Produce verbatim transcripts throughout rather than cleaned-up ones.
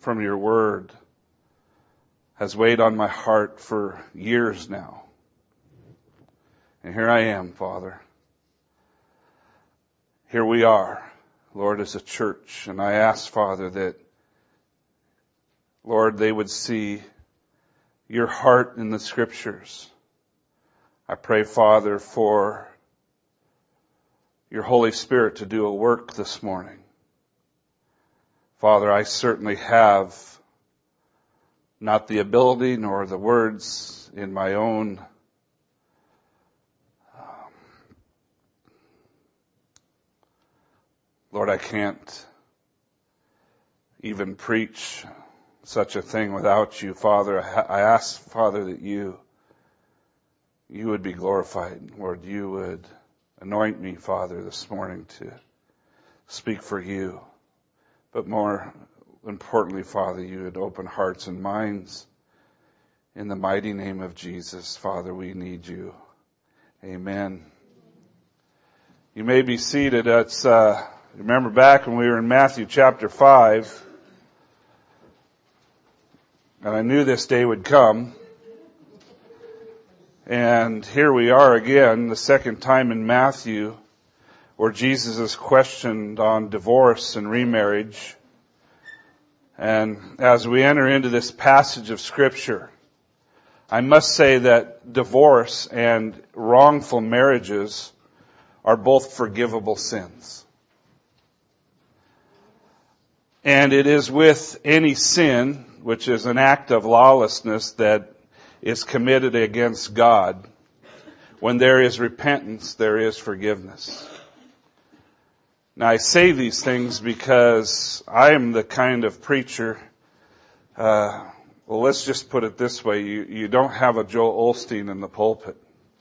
from your word has weighed on my heart for years now. And here I am, Father. Here we are, Lord, as a church. And I ask, Father, that, Lord, they would see your heart in the Scriptures. I pray, Father, for your Holy Spirit to do a work this morning. Father, I certainly have not the ability nor the words in my own um, Lord, I can't even preach such a thing without you, Father. I ask, Father, that you you would be glorified. Lord, you would anoint me, Father, this morning to speak for you. But more importantly, Father, you would open hearts and minds. In the mighty name of Jesus, Father, we need you. Amen. You may be seated. It's, uh, remember back when we were in Matthew chapter five, and I knew this day would come. And here we are again, the second time in Matthew, where Jesus is questioned on divorce and remarriage. And as we enter into this passage of Scripture, I must say that divorce and wrongful marriages are both forgivable sins. And it is with any sin, which is an act of lawlessness that is committed against God, when there is repentance, there is forgiveness. Now, I say these things because I am the kind of preacher, uh, well, let's just put it this way. You, you don't have a Joel Osteen in the pulpit.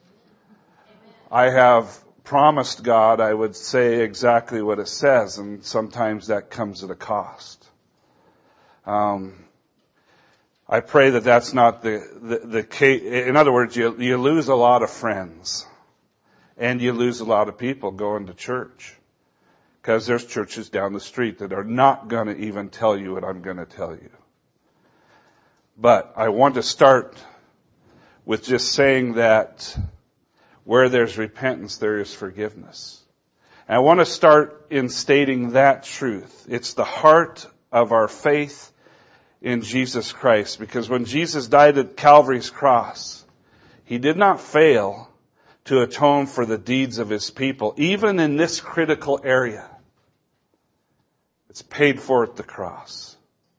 I have promised God I would say exactly what it says, and sometimes that comes at a cost. Um, I pray that that's not the, the, the case. In other words, you, you lose a lot of friends, and you lose a lot of people going to church. Because there's churches down the street that are not going to even tell you what I'm going to tell you. But I want to start with just saying that where there's repentance, there is forgiveness. And I want to start in stating that truth. It's the heart of our faith in Jesus Christ. Because when Jesus died at Calvary's cross, He did not fail to atone for the deeds of His people, even in this critical area. It's paid for at the cross.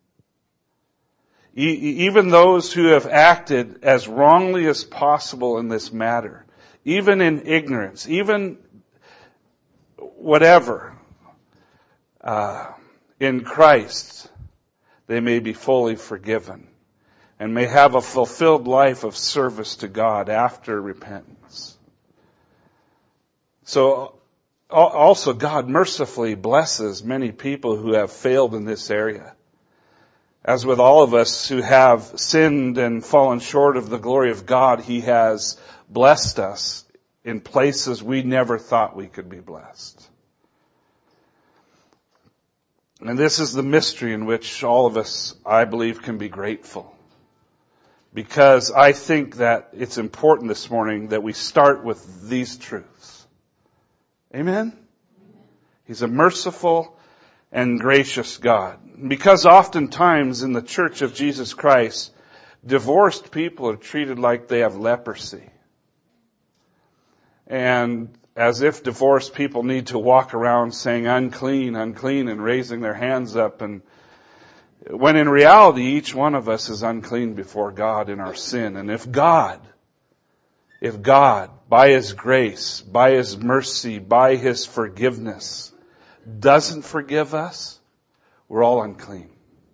E- even those who have acted as wrongly as possible in this matter, even in ignorance, even whatever, uh, in Christ, they may be fully forgiven and may have a fulfilled life of service to God after repentance. So, also, God mercifully blesses many people who have failed in this area. As with all of us who have sinned and fallen short of the glory of God, He has blessed us in places we never thought we could be blessed. And this is the mystery in which all of us, I believe, can be grateful. Because I think that it's important this morning that we start with these truths. Amen? He's a merciful and gracious God. Because oftentimes in the Church of Jesus Christ, divorced people are treated like they have leprosy. And as if divorced people need to walk around saying unclean, unclean, and raising their hands up. And when in reality, each one of us is unclean before God in our sin. And if God If God, by His grace, by His mercy, by His forgiveness, doesn't forgive us, we're all unclean.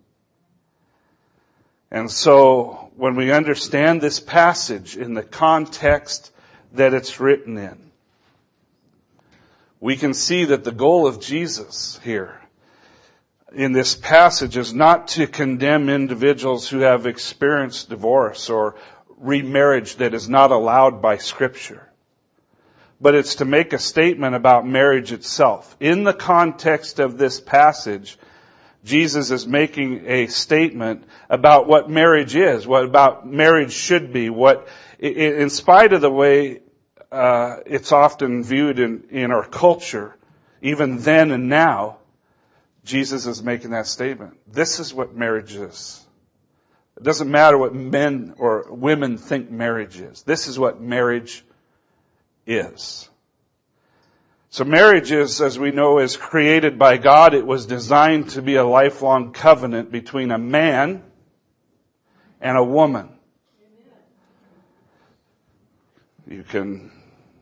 And so, when we understand this passage in the context that it's written in, we can see that the goal of Jesus here in this passage is not to condemn individuals who have experienced divorce or remarriage that is not allowed by Scripture. But it's to make a statement about marriage itself. In the context of this passage, Jesus is making a statement about what marriage is, what about marriage should be, what, in spite of the way uh, it's often viewed in, in our culture, even then and now, Jesus is making that statement. This is what marriage is. It doesn't matter what men or women think marriage is. This is what marriage is. So marriage is, as we know, is created by God. It was designed to be a lifelong covenant between a man and a woman. You can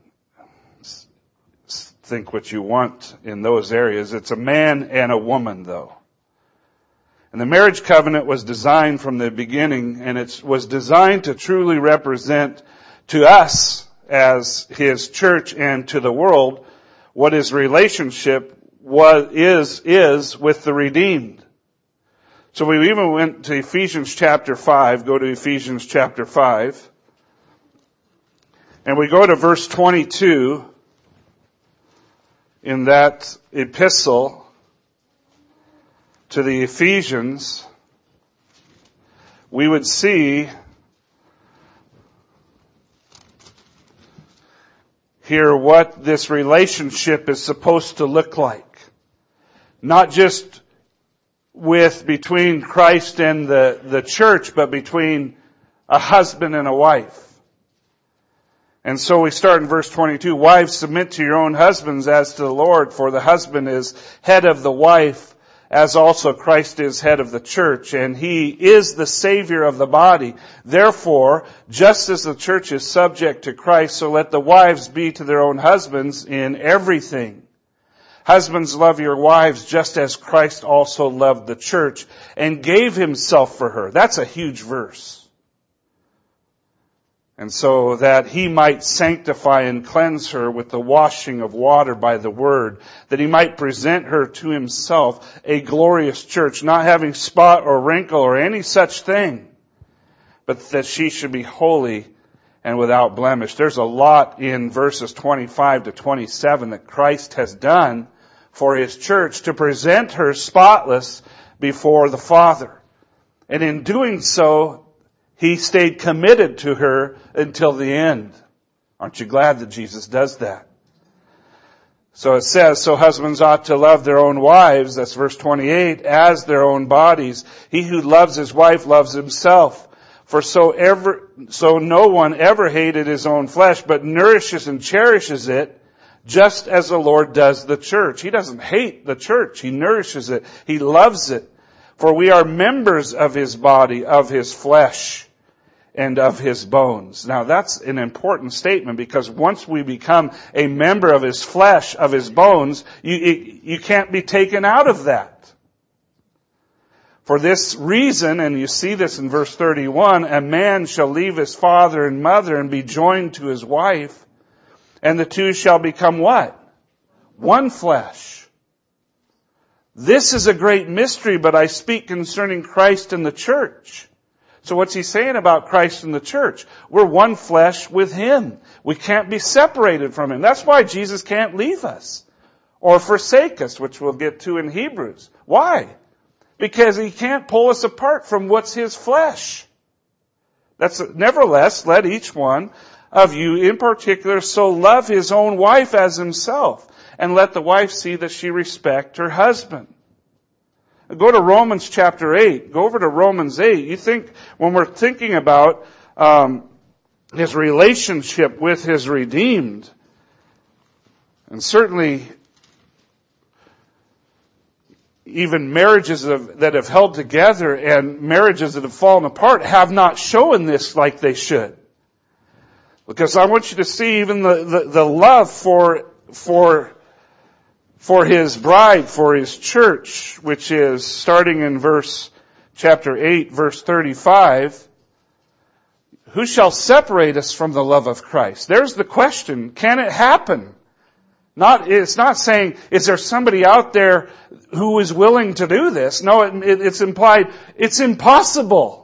think what you want in those areas. It's a man and a woman, though. And the marriage covenant was designed from the beginning, and it was designed to truly represent to us as His church and to the world what His relationship was, is, is with the redeemed. So we even went to Ephesians chapter five. Go to Ephesians chapter five. And we go to verse twenty-two in that epistle to the Ephesians. We would see here what this relationship is supposed to look like. Not just with between Christ and the, the church, but between a husband and a wife. And so we start in verse twenty-two. Wives, submit to your own husbands as to the Lord, for the husband is head of the wife, as also Christ is head of the church, and He is the Savior of the body. Therefore, just as the church is subject to Christ, so let the wives be to their own husbands in everything. Husbands, love your wives just as Christ also loved the church and gave Himself for her. That's a huge verse. And so that He might sanctify and cleanse her with the washing of water by the word, that He might present her to Himself a glorious church, not having spot or wrinkle or any such thing, but that she should be holy and without blemish. There's a lot in verses twenty-five to twenty-seven that Christ has done for His church to present her spotless before the Father. And in doing so, He stayed committed to her until the end. Aren't you glad that Jesus does that? So it says, so husbands ought to love their own wives, that's verse twenty-eight, as their own bodies. He who loves his wife loves himself. For so ever, so no one ever hated his own flesh, but nourishes and cherishes it, just as the Lord does the church. He doesn't hate the church. He nourishes it. He loves it. For we are members of His body, of His flesh, and of His bones. Now that's an important statement, because once we become a member of His flesh, of His bones, you, you can't be taken out of that. For this reason, and you see this in verse thirty-one, a man shall leave his father and mother and be joined to his wife, and the two shall become what? One flesh. This is a great mystery, but I speak concerning Christ and the church. So what's he saying about Christ and the church? We're one flesh with Him. We can't be separated from Him. That's why Jesus can't leave us or forsake us, which we'll get to in Hebrews. Why? Because He can't pull us apart from what's His flesh. That's nevertheless, let each one of you in particular so love his own wife as himself, and let the wife see that she respect her husband. Go to Romans chapter eight. Go over to Romans eight. You think, when we're thinking about um, His relationship with His redeemed, and certainly even marriages of, that have held together and marriages that have fallen apart have not shown this like they should. Because I want you to see even the, the, the love for, for, for His bride, for His church, which is starting in verse, chapter eight, verse thirty-five. Who shall separate us from the love of Christ? There's the question. Can it happen? Not, it's not saying, is there somebody out there who is willing to do this? No, it, it, it's implied, it's impossible.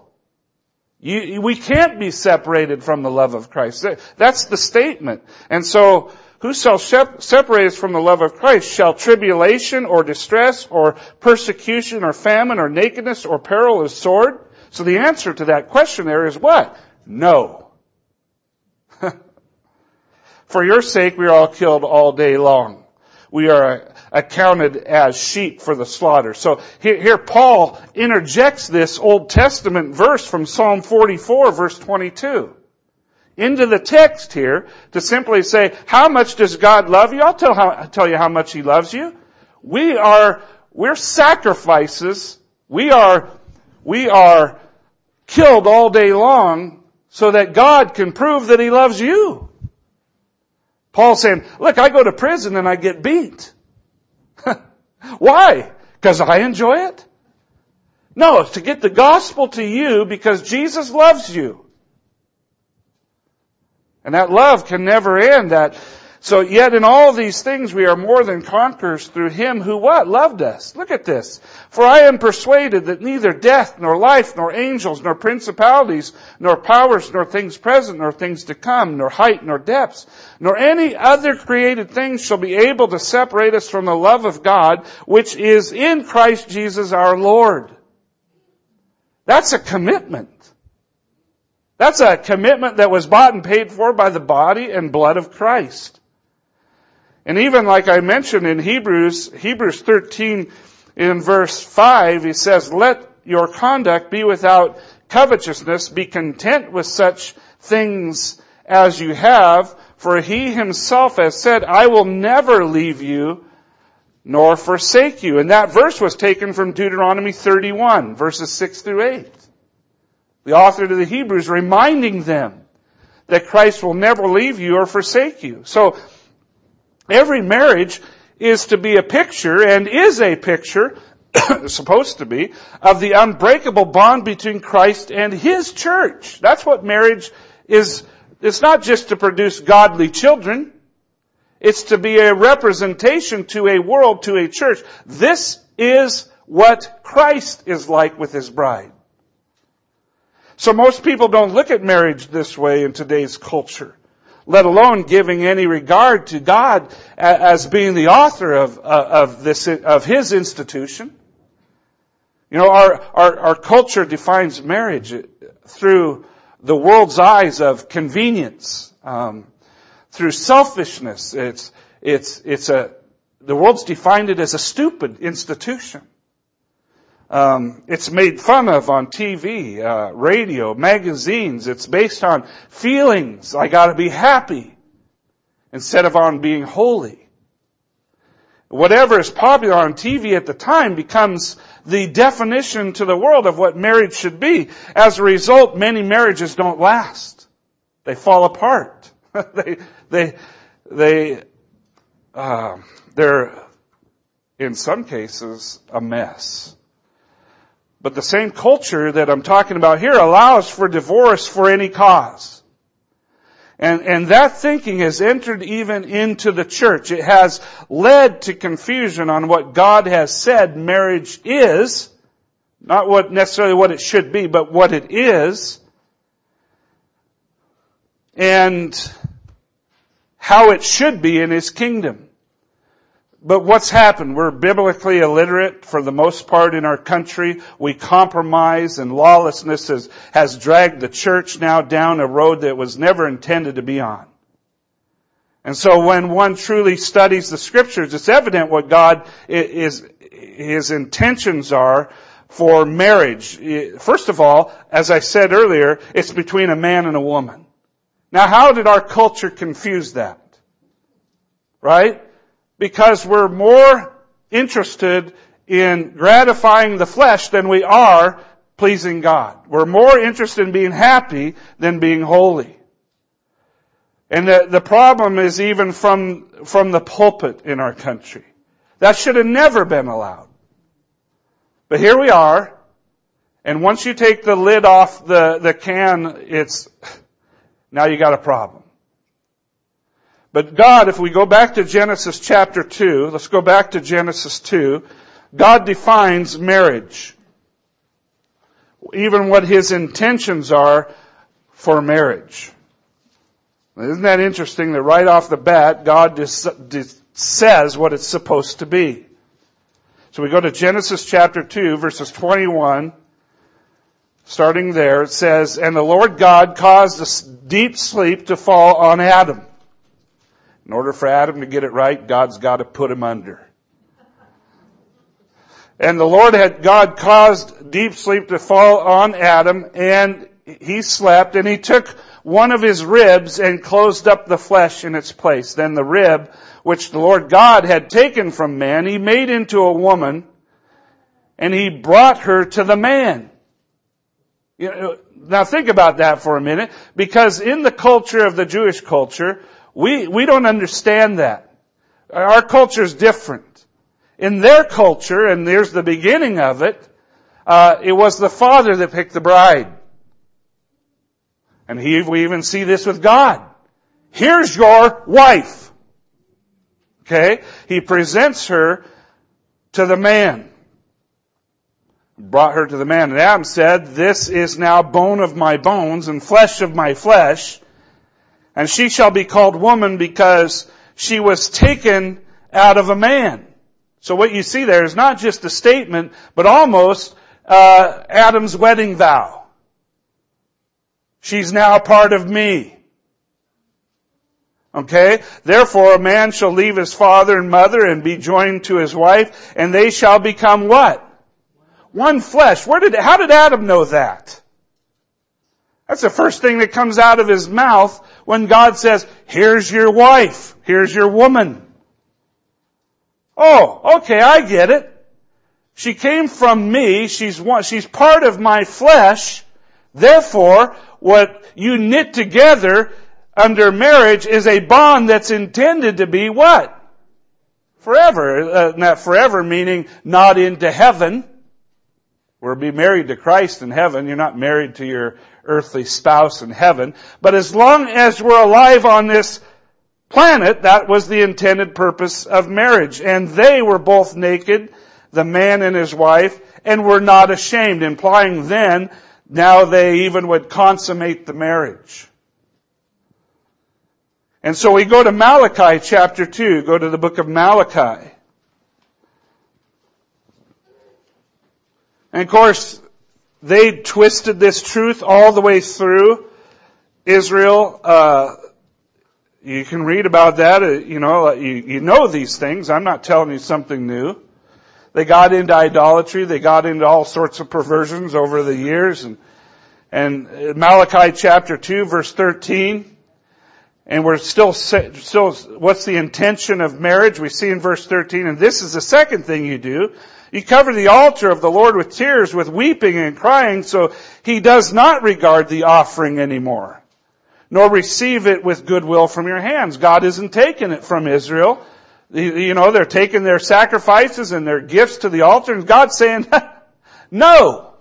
You, we can't be separated from the love of Christ. That's the statement. And so, Who shall separate us from the love of Christ? Shall tribulation or distress or persecution or famine or nakedness or peril or sword? So the answer to that question there is what? No. For your sake we are all killed all day long. We are accounted as sheep for the slaughter. So here, here Paul interjects this Old Testament verse from Psalm forty-four, verse twenty-two. Into the text here to simply say, how much does God love you? I'll tell, how, I'll tell you how much He loves you. We are, we're sacrifices. We are, we are killed all day long so that God can prove that He loves you. Paul's saying, look, I go to prison and I get beat. Why? Because I enjoy it? No, it's to get the gospel to you because Jesus loves you. And that love can never end. That, so yet in all these things we are more than conquerors through Him who what? Loved us. Look at this. For I am persuaded that neither death, nor life, nor angels, nor principalities, nor powers, nor things present, nor things to come, nor height, nor depths, nor any other created thing shall be able to separate us from the love of God, which is in Christ Jesus our Lord. That's a commitment. That's a commitment that was bought and paid for by the body and blood of Christ. And even like I mentioned in Hebrews, Hebrews thirteen in verse five, he says, let your conduct be without covetousness, be content with such things as you have, for He Himself has said, I will never leave you nor forsake you. And that verse was taken from Deuteronomy thirty-one, verses six through eight. The author to the Hebrews reminding them that Christ will never leave you or forsake you. So every marriage is to be a picture and is a picture, supposed to be, of the unbreakable bond between Christ and His church. That's what marriage is. It's not just to produce godly children. It's to be a representation to a world, to a church. This is what Christ is like with His bride. So most people don't look at marriage this way in today's culture, let alone giving any regard to God as being the author of, of this, of His institution. You know, our, our, our culture defines marriage through the world's eyes of convenience, um, through selfishness. It's, it's, it's a, the world's defined it as a stupid institution. Um, it's made fun of on T V, uh, radio, magazines. It's based on feelings. I gotta be happy instead of on being holy. Whatever is popular on T V at the time becomes the definition to the world of what marriage should be. As a result, many marriages don't last. They fall apart. they, they, they, uh, they're, in some cases, a mess. But the same culture that I'm talking about here allows for divorce for any cause. And, and that thinking has entered even into the church. It has led to confusion on what God has said marriage is. Not what necessarily what it should be, but what it is. And how it should be in His kingdom. But what's happened? We're biblically illiterate for the most part in our country. We compromise, and lawlessness has, has dragged the church now down a road that was never intended to be on. And so when one truly studies the Scriptures, it's evident what God is, His intentions are for marriage. First of all, as I said earlier, it's between a man and a woman. Now, how did our culture confuse that? Right? Because we're more interested in gratifying the flesh than we are pleasing God. We're more interested in being happy than being holy. And the, the problem is even from, from the pulpit in our country. That should have never been allowed. But here we are, and once you take the lid off the, the can, it's, now you got a problem. But God, if we go back to Genesis chapter two, let's go back to Genesis two, God defines marriage. Even what His intentions are for marriage. Isn't that interesting that right off the bat, God just, just says what it's supposed to be. So we go to Genesis chapter two, verses twenty-one. Starting there, it says, "And the Lord God caused a deep sleep to fall on Adam." In order for Adam to get it right, God's got to put him under. "And the Lord had, God caused deep sleep to fall on Adam, and he slept, and he took one of his ribs and closed up the flesh in its place. Then the rib, which the Lord God had taken from man, he made into a woman, and he brought her to the man." You know, now think about that for a minute, because in the culture of the Jewish culture, we, we don't understand that. Our culture is different. In their culture, and there's the beginning of it, uh, it was the father that picked the bride. And he, we even see this with God. Here's your wife. Okay? He presents her to the man. Brought her to the man. And Adam said, "This is now bone of my bones and flesh of my flesh. And she shall be called woman because she was taken out of a man." So what you see there is not just a statement, but almost uh, Adam's wedding vow. She's now a part of me. Okay? "Therefore a man shall leave his father and mother and be joined to his wife, and they shall become" what? One flesh. Where did, how did Adam know that? That's the first thing that comes out of his mouth when God says, "Here's your wife. Here's your woman." Oh, okay, I get it. She came from me. She's one, she's part of my flesh. Therefore, what you knit together under marriage is a bond that's intended to be what? Forever. Uh, not forever meaning not into heaven. We'll be married to Christ in heaven. You're not married to your earthly spouse in heaven. But as long as we're alive on this planet, that was the intended purpose of marriage. And they were both naked, the man and his wife, and were not ashamed, implying then, now they even would consummate the marriage. And so we go to Malachi chapter two, go to the book of Malachi. And of course, they twisted this truth all the way through Israel. Uh, you can read about that. Uh, you know, you, you know these things. I'm not telling you something new. They got into idolatry. They got into all sorts of perversions over the years. And, and Malachi chapter two, verse thirteen. And we're still, still, what's the intention of marriage? We see in verse thirteen, "And this is the second thing you do. You cover the altar of the Lord with tears, with weeping and crying, so He does not regard the offering anymore, nor receive it with goodwill from your hands." God isn't taking it from Israel. You know, they're taking their sacrifices and their gifts to the altar, and God's saying, no.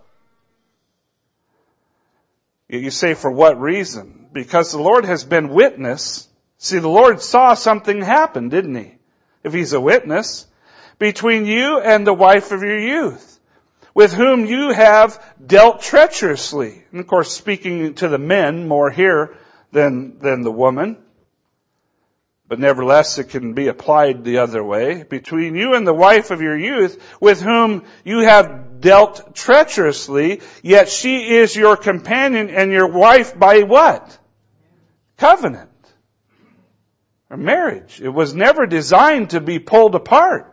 You say, for what reason? Because the Lord has been witness. See, the Lord saw something happen, didn't He? If He's a witness. "Between you and the wife of your youth, with whom you have dealt treacherously." And of course, speaking to the men more here than, than the woman. But nevertheless, it can be applied the other way. "Between you and the wife of your youth, with whom you have dealt treacherously, yet she is your companion and your wife by" what? Covenant. Or marriage. It was never designed to be pulled apart.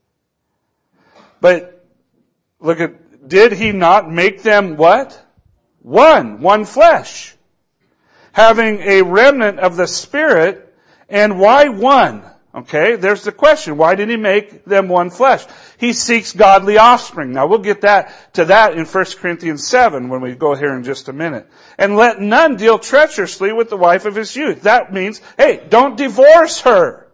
But look at, did He not make them what? One. One flesh. Having a remnant of the Spirit. And why one? Okay, there's the question. Why did He make them one flesh? He seeks godly offspring. Now we'll get that to that in First Corinthians seven when we go here in just a minute. "And let none deal treacherously with the wife of his youth." That means, hey, don't divorce her.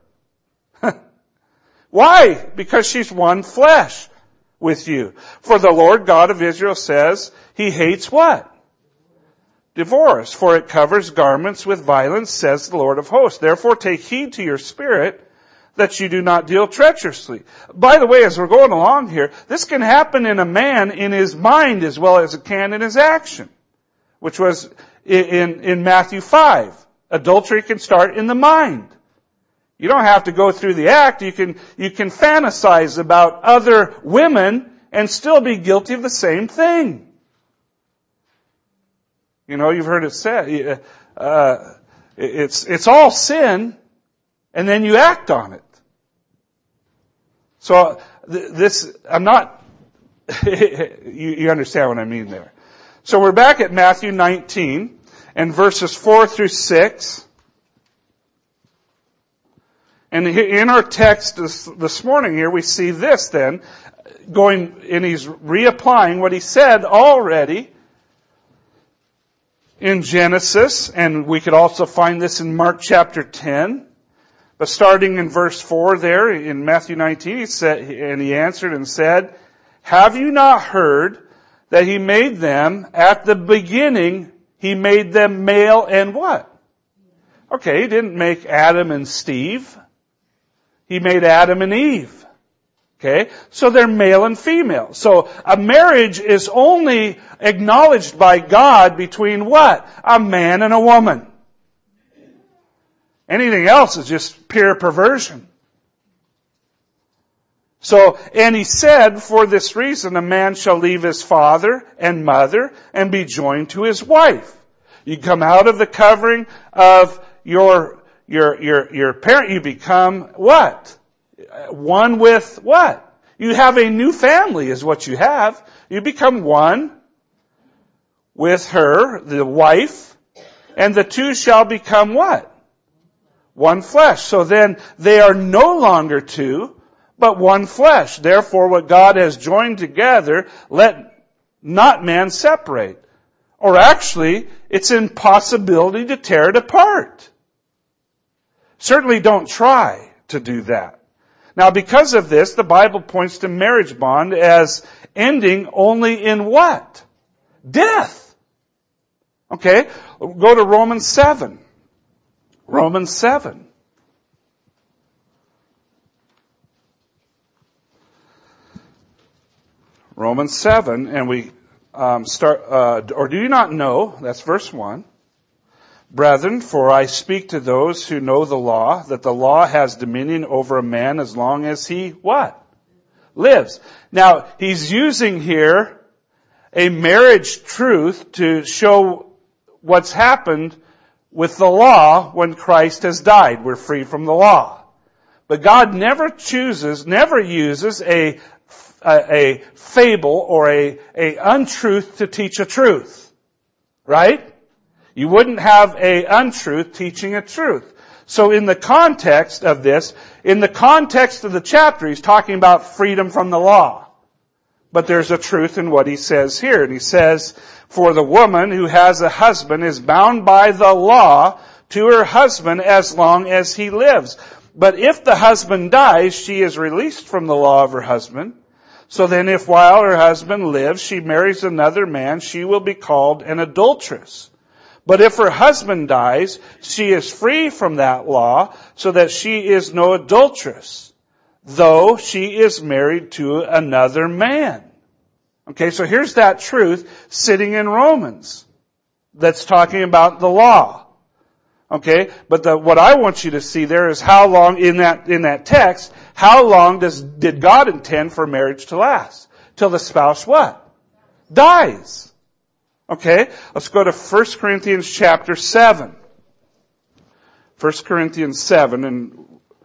Why? Because she's one flesh with you. "For the Lord God of Israel says He hates" what? "Divorce, for it covers garments with violence, says the Lord of hosts. Therefore take heed to your spirit that you do not deal treacherously." By the way, as we're going along here, this can happen in a man in his mind as well as it can in his action, which was in, in Matthew five. Adultery can start in the mind. You don't have to go through the act. You can, you can fantasize about other women and still be guilty of the same thing. You know, you've heard it said, uh, it's, it's all sin, and then you act on it. So, this, I'm not, you, you understand what I mean there. So we're back at Matthew nineteen, and verses four through six. And in our text this, this morning here, we see this then, going, and he's reapplying what he said already in Genesis, and we could also find this in Mark chapter ten. But starting in verse four there, in Matthew nineteen, he said, and he answered and said, have you not heard that he made them, at the beginning, he made them male and what? Okay, he didn't make Adam and Steve. He made Adam and Eve. Okay? So they're male and female. So a marriage is only acknowledged by God between what? A man and a woman. Anything else is just pure perversion. So, and he said, for this reason, a man shall leave his father and mother and be joined to his wife. You come out of the covering of your, your, your, your parent, you become what? One with what? You have a new family is what you have. You become one with her, the wife, and the two shall become what? One flesh. So then they are no longer two, but one flesh. Therefore, what God has joined together, let not man separate. Or actually, it's impossibility to tear it apart. Certainly don't try to do that. Now, because of this, the Bible points to marriage bond as ending only in what? Death. Okay? Go to Romans seven. Romans seven. Romans seven, and we um, start, uh, or do you not know, that's verse one, brethren, for I speak to those who know the law, that the law has dominion over a man as long as he, what? Lives. Now, he's using here a marriage truth to show what's happened with the law when Christ has died. We're free from the law. But God never chooses, never uses a A, a fable or a, a untruth to teach a truth. Right? You wouldn't have a untruth teaching a truth. So in the context of this, in the context of the chapter, he's talking about freedom from the law. But there's a truth in what he says here. And he says, for the woman who has a husband is bound by the law to her husband as long as he lives. But if the husband dies, she is released from the law of her husband. So then if while her husband lives, she marries another man, she will be called an adulteress. But if her husband dies, she is free from that law, so that she is no adulteress, though she is married to another man. Okay, so here's that truth sitting in Romans that's talking about the law. Okay, but the, what I want you to see there is how long in that, in that text, how long does, did God intend for marriage to last? Till the spouse what? Dies. Okay, let's go to First Corinthians chapter seven. First Corinthians seven, and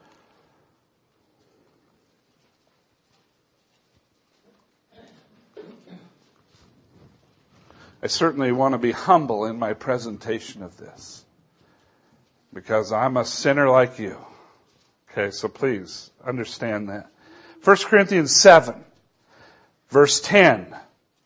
I certainly want to be humble in my presentation of this, because I'm a sinner like you. Okay, so please understand that. First Corinthians seven, verse ten.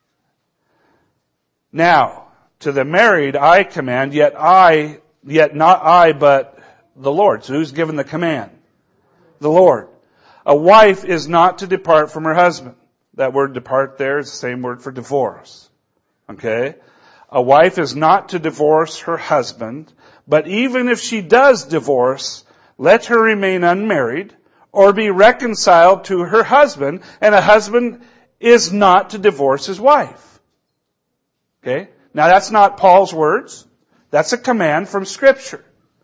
Now, to the married I command, yet I, yet not I, but the Lord. So who's given the command? The Lord. A wife is not to depart from her husband. That word depart there is the same word for divorce. Okay? A wife is not to divorce her husband, but even if she does divorce, let her remain unmarried or be reconciled to her husband, and a husband is not to divorce his wife. Okay? Now that's not Paul's words. That's a command from Scripture.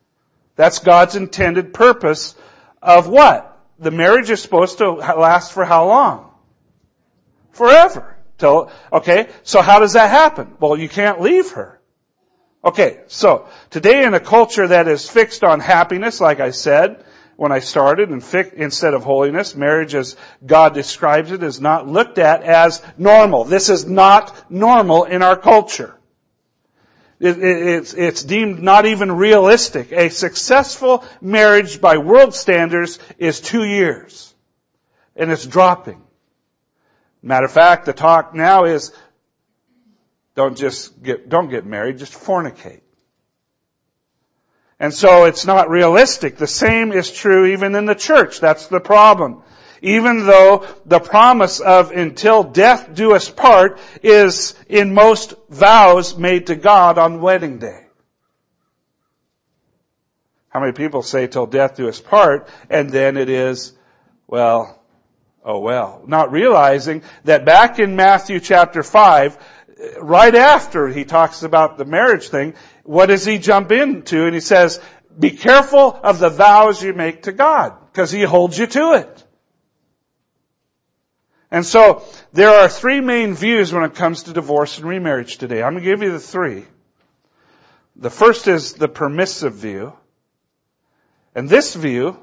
That's God's intended purpose of what? The marriage is supposed to last for how long? Forever. Till, okay, so how does that happen? Well, you can't leave her. Okay, so today in a culture that is fixed on happiness, like I said when I started, and fi- instead of holiness, marriage as God describes it is not looked at as normal. This is not normal in our culture. It, it, it's, it's deemed not even realistic. A successful marriage by world standards is two years. And it's dropping. Matter of fact, the talk now is don't just get, don't get married, just fornicate. And so it's not realistic. The same is true even in the church. That's the problem. Even though the promise of until death do us part is in most vows made to God on wedding day. How many people say till death do us part, and then it is, well, oh well. Not realizing that back in Matthew chapter five, right after he talks about the marriage thing, what does he jump into? And he says, be careful of the vows you make to God, because he holds you to it. And so, there are three main views when it comes to divorce and remarriage today. I'm going to give you the three. The first is the permissive view. And this view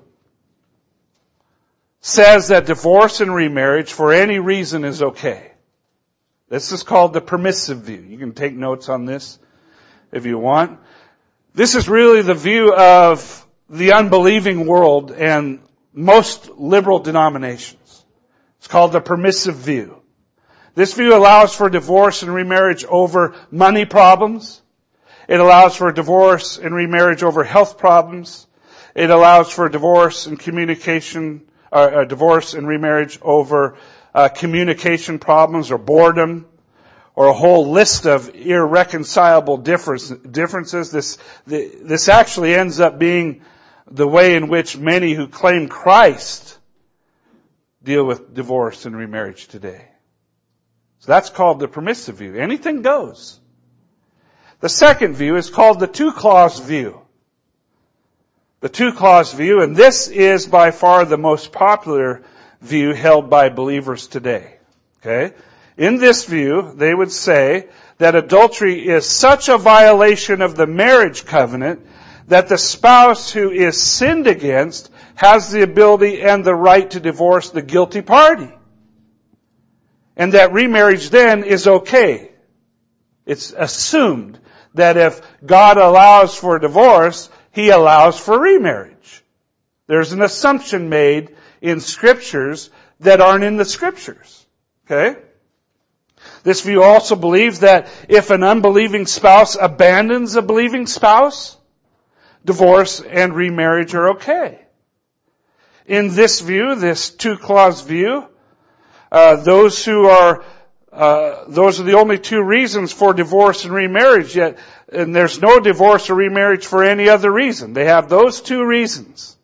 says that divorce and remarriage for any reason is okay. This is called the permissive view. You can take notes on this if you want. This is really the view of the unbelieving world and most liberal denominations. It's called the permissive view. This view allows for divorce and remarriage over money problems. It allows for divorce and remarriage over health problems. It allows for divorce and communication, uh, uh, divorce and remarriage over uh, communication problems or boredom, or a whole list of irreconcilable difference, differences. This, the, this actually ends up being the way in which many who claim Christ deal with divorce and remarriage today. So that's called the permissive view. Anything goes. The second view is called the two-clause view. The two-clause view, and this is by far the most popular view held by believers today. Okay? In this view, they would say that adultery is such a violation of the marriage covenant that the spouse who is sinned against has the ability and the right to divorce the guilty party. And that remarriage then is okay. It's assumed that if God allows for divorce, He allows for remarriage. There's an assumption made in Scriptures that aren't in the Scriptures. Okay? This view also believes that if an unbelieving spouse abandons a believing spouse, divorce and remarriage are okay. In this view, this two-clause view, uh, those who are, uh, those are the only two reasons for divorce and remarriage, yet, and there's no divorce or remarriage for any other reason. They have those two reasons.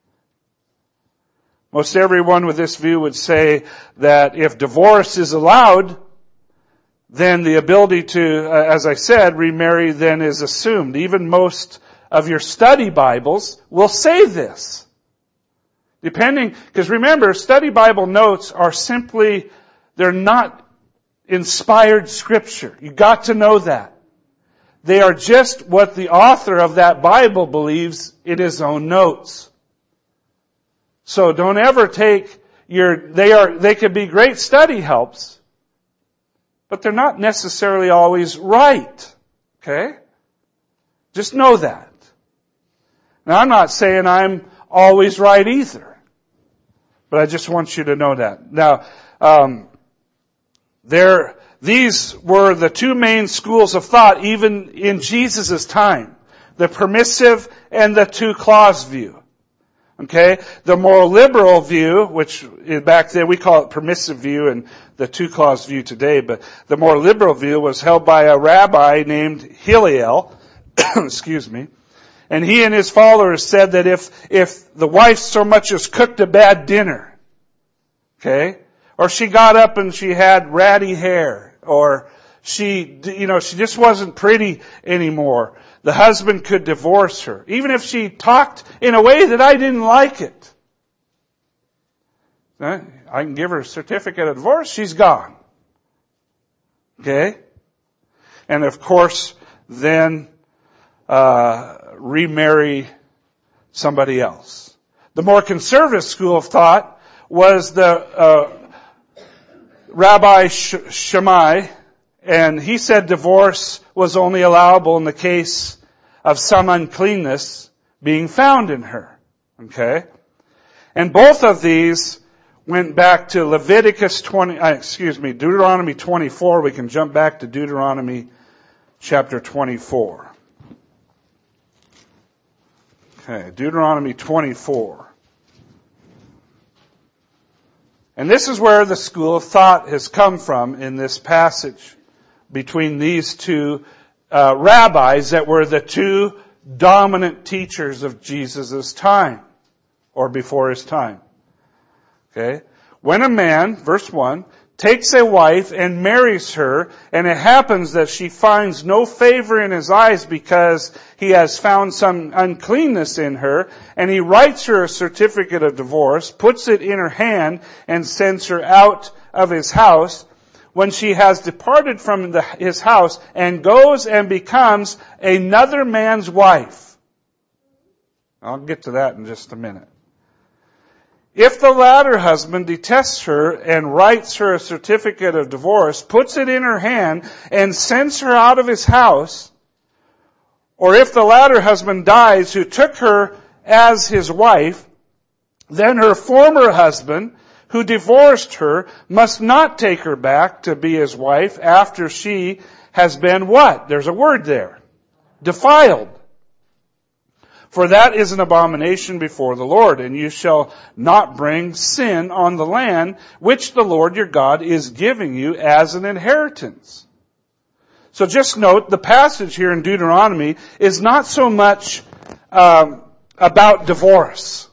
Most everyone with this view would say that if divorce is allowed, then the ability to, uh, as I said, remarry then is assumed. Even most of your study Bibles will say this. Depending, because remember, study Bible notes are simply, they're not inspired Scripture. You got to know that. They are just what the author of that Bible believes in his own notes. So don't ever take your, they are, they could be great study helps, but they're not necessarily always right. Okay? Just know that. Now I'm not saying I'm always right either. But I just want you to know that. Now, um, there, these were the two main schools of thought even in Jesus' time. The permissive and the two-clause view. Okay? The more liberal view, which back then we call it permissive view and the two-clause view today, but the more liberal view was held by a rabbi named Hillel. Excuse me. And he and his followers said that if, if the wife so much as cooked a bad dinner, okay, or she got up and she had ratty hair, or she, you know, she just wasn't pretty anymore. The husband could divorce her, even if she talked in a way that I didn't like it. I can give her a certificate of divorce, she's gone. Okay? And of course, then uh remarry somebody else. The more conservative school of thought was the uh Rabbi Shammai, and he said divorce was only allowable in the case of some uncleanness being found in her. Okay? And both of these went back to Leviticus twenty, uh, excuse me, Deuteronomy twenty-four. We can jump back to Deuteronomy chapter twenty-four. Okay, Deuteronomy twenty-four. And this is where the school of thought has come from in this passage between these two uh, rabbis that were the two dominant teachers of Jesus' time, or before his time. Okay? When a man, verse one, takes a wife and marries her, and it happens that she finds no favor in his eyes because he has found some uncleanness in her, and he writes her a certificate of divorce, puts it in her hand, and sends her out of his house, when she has departed from the, his house and goes and becomes another man's wife. I'll get to that in just a minute. If the latter husband detests her and writes her a certificate of divorce, puts it in her hand, and sends her out of his house, or if the latter husband dies who took her as his wife, then her former husband, who divorced her, must not take her back to be his wife after she has been what? There's a word there. Defiled. For that is an abomination before the Lord, and you shall not bring sin on the land which the Lord your God is giving you as an inheritance. So just note, the passage here in Deuteronomy is not so much um, about divorce.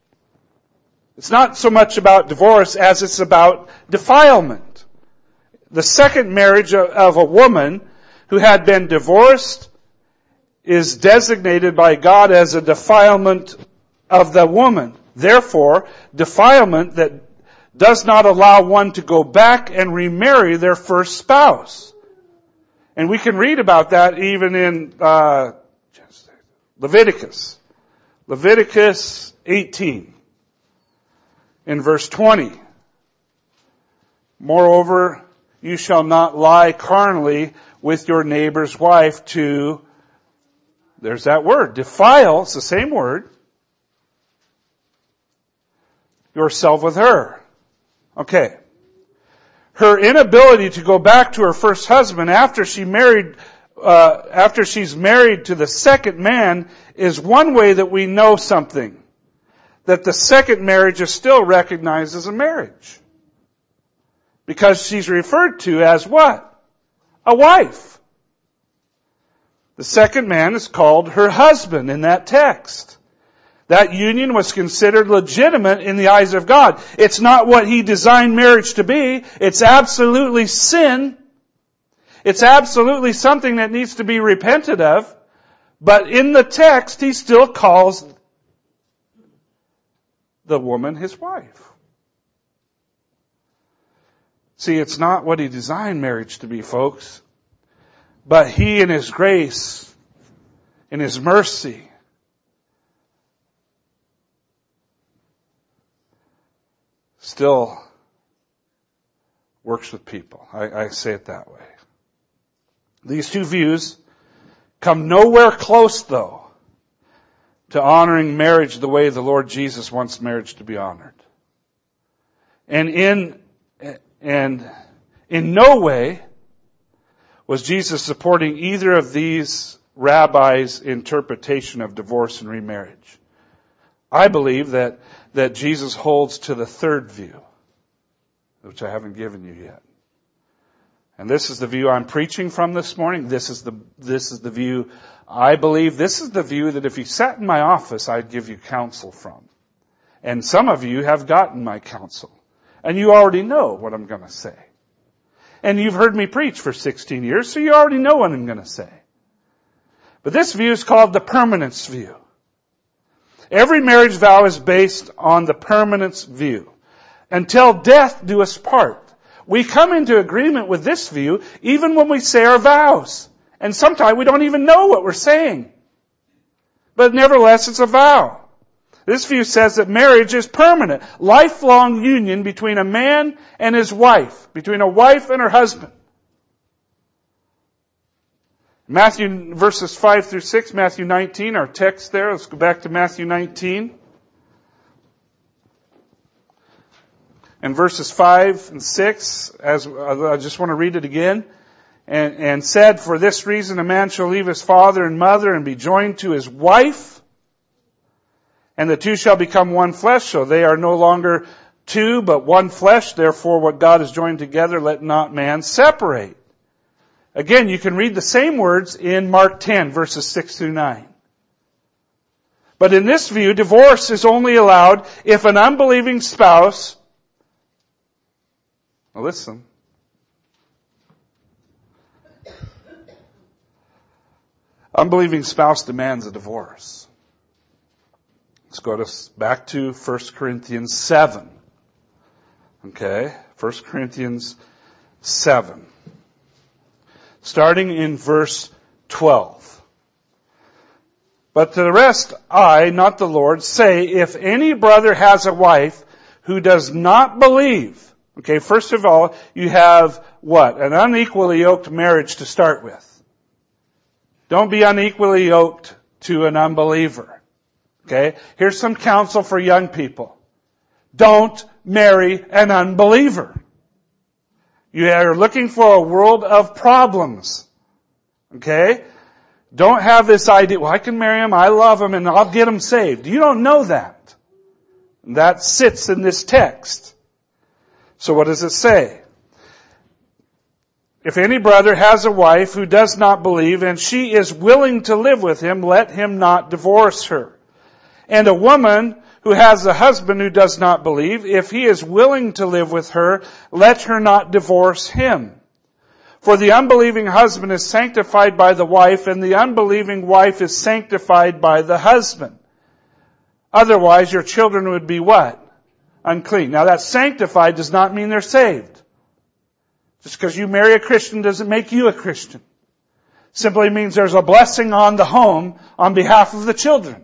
It's not so much about divorce as it's about defilement. The second marriage of, of a woman who had been divorced is designated by God as a defilement of the woman. Therefore, defilement that does not allow one to go back and remarry their first spouse. And we can read about that even in uh, Leviticus. Leviticus eighteen. In verse twenty. Moreover, you shall not lie carnally with your neighbor's wife to, there's that word, defile, it's the same word, yourself with her. Okay. Her inability to go back to her first husband after she married, uh, after she's married to the second man is one way that we know something. That the second marriage is still recognized as a marriage. Because she's referred to as what? A wife. The second man is called her husband in that text. That union was considered legitimate in the eyes of God. It's not what He designed marriage to be. It's absolutely sin. It's absolutely something that needs to be repented of. But in the text, He still calls the woman his wife. See, it's not what He designed marriage to be, folks. But He in His grace, in His mercy, still works with people. I, I say it that way. These two views come nowhere close, though, to honoring marriage the way the Lord Jesus wants marriage to be honored. And in, and in no way was Jesus supporting either of these rabbis' interpretation of divorce and remarriage. I believe that, that Jesus holds to the third view, which I haven't given you yet. And this is the view I'm preaching from this morning. This is the, this is the view I believe. This is the view that if you sat in my office, I'd give you counsel from. And some of you have gotten my counsel. And you already know what I'm going to say. And you've heard me preach for sixteen years, so you already know what I'm going to say. But this view is called the permanence view. Every marriage vow is based on the permanence view. Until death do us part. We come into agreement with this view even when we say our vows. And sometimes we don't even know what we're saying. But nevertheless, it's a vow. This view says that marriage is permanent. Lifelong union between a man and his wife. Between a wife and her husband. Matthew verses five through six, Matthew nineteen, our text there. Let's go back to Matthew nineteen. And verses five and six, as I just want to read it again. And, and said, for this reason a man shall leave his father and mother and be joined to his wife. And the two shall become one flesh. So they are no longer two, but one flesh. Therefore what God has joined together, let not man separate. Again, you can read the same words in Mark ten, verses six through nine. But in this view, divorce is only allowed if an unbelieving spouse, now listen, unbelieving spouse demands a divorce. Let's go to, back to First Corinthians seven. Okay, First Corinthians seven. Starting in verse twelve. But to the rest, I, not the Lord, say, if any brother has a wife who does not believe. Okay, first of all, you have what? An unequally yoked marriage to start with. Don't be unequally yoked to an unbeliever. Okay, here's some counsel for young people. Don't marry an unbeliever. You are looking for a world of problems. Okay? Don't have this idea, well, I can marry him, I love him, and I'll get him saved. You don't know that. That sits in this text. So what does it say? If any brother has a wife who does not believe, and she is willing to live with him, let him not divorce her. And a woman who has a husband who does not believe, if he is willing to live with her, let her not divorce him. For the unbelieving husband is sanctified by the wife, and the unbelieving wife is sanctified by the husband. Otherwise, your children would be what? Unclean. Now that sanctified does not mean they're saved. Just because you marry a Christian doesn't make you a Christian. Simply means there's a blessing on the home on behalf of the children.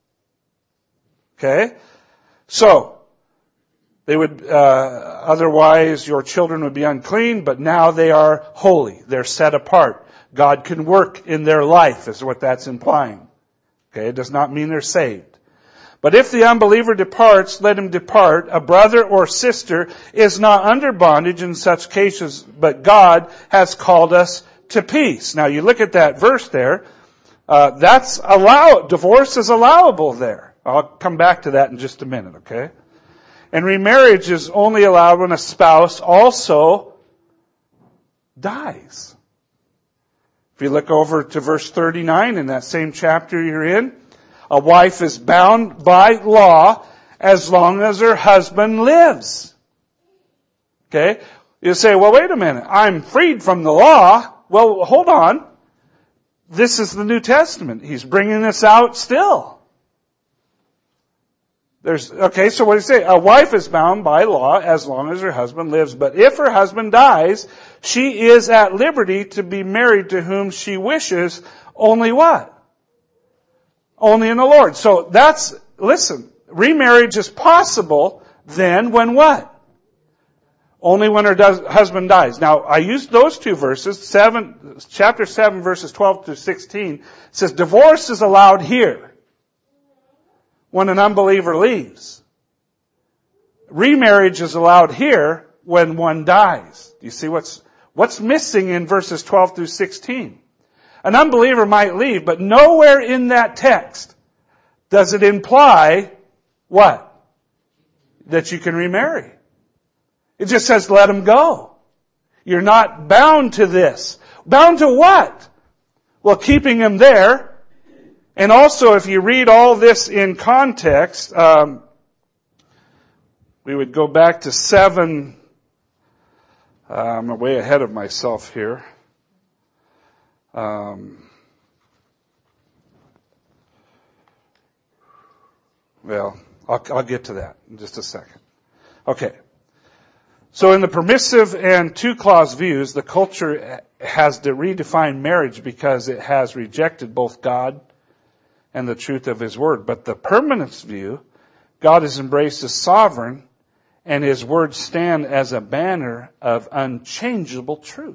Okay? So, they would, uh, otherwise your children would be unclean, but now they are holy. They're set apart. God can work in their life is what that's implying. Okay? It does not mean they're saved. But if the unbeliever departs, let him depart. A brother or sister is not under bondage in such cases, but God has called us to peace. Now you look at that verse there. Uh, that's allow, divorce is allowable there. I'll come back to that in just a minute, okay? And remarriage is only allowed when a spouse also dies. If you look over to verse thirty-nine in that same chapter you're in, a wife is bound by law as long as her husband lives. Okay? You say, well, wait a minute. I'm freed from the law. Well, hold on. This is the New Testament. He's bringing this out still. There's, okay, so what does he say? A wife is bound by law as long as her husband lives. But if her husband dies, she is at liberty to be married to whom she wishes. Only what? Only in the Lord. So that's, listen, remarriage is possible then when what? Only when her does, husband dies. Now, I used those two verses, seven, chapter seven, verses twelve to sixteen. It says divorce is allowed here when an unbeliever leaves. Remarriage is allowed here when one dies. Do you see what's, what's missing in verses twelve through sixteen? An unbeliever might leave, but nowhere in that text does it imply what? That you can remarry. It just says let him go. You're not bound to this. Bound to what? Well, keeping him there. And also, if you read all this in context, um, we would go back to seven, Uh, I'm way ahead of myself here. Um, well, I'll, I'll get to that in just a second. Okay. So in the permissive and two-clause views, the culture has to redefine marriage because it has rejected both God and the truth of His Word. But the permanence view, God is embraced as sovereign, and His words stand as a banner of unchangeable truth.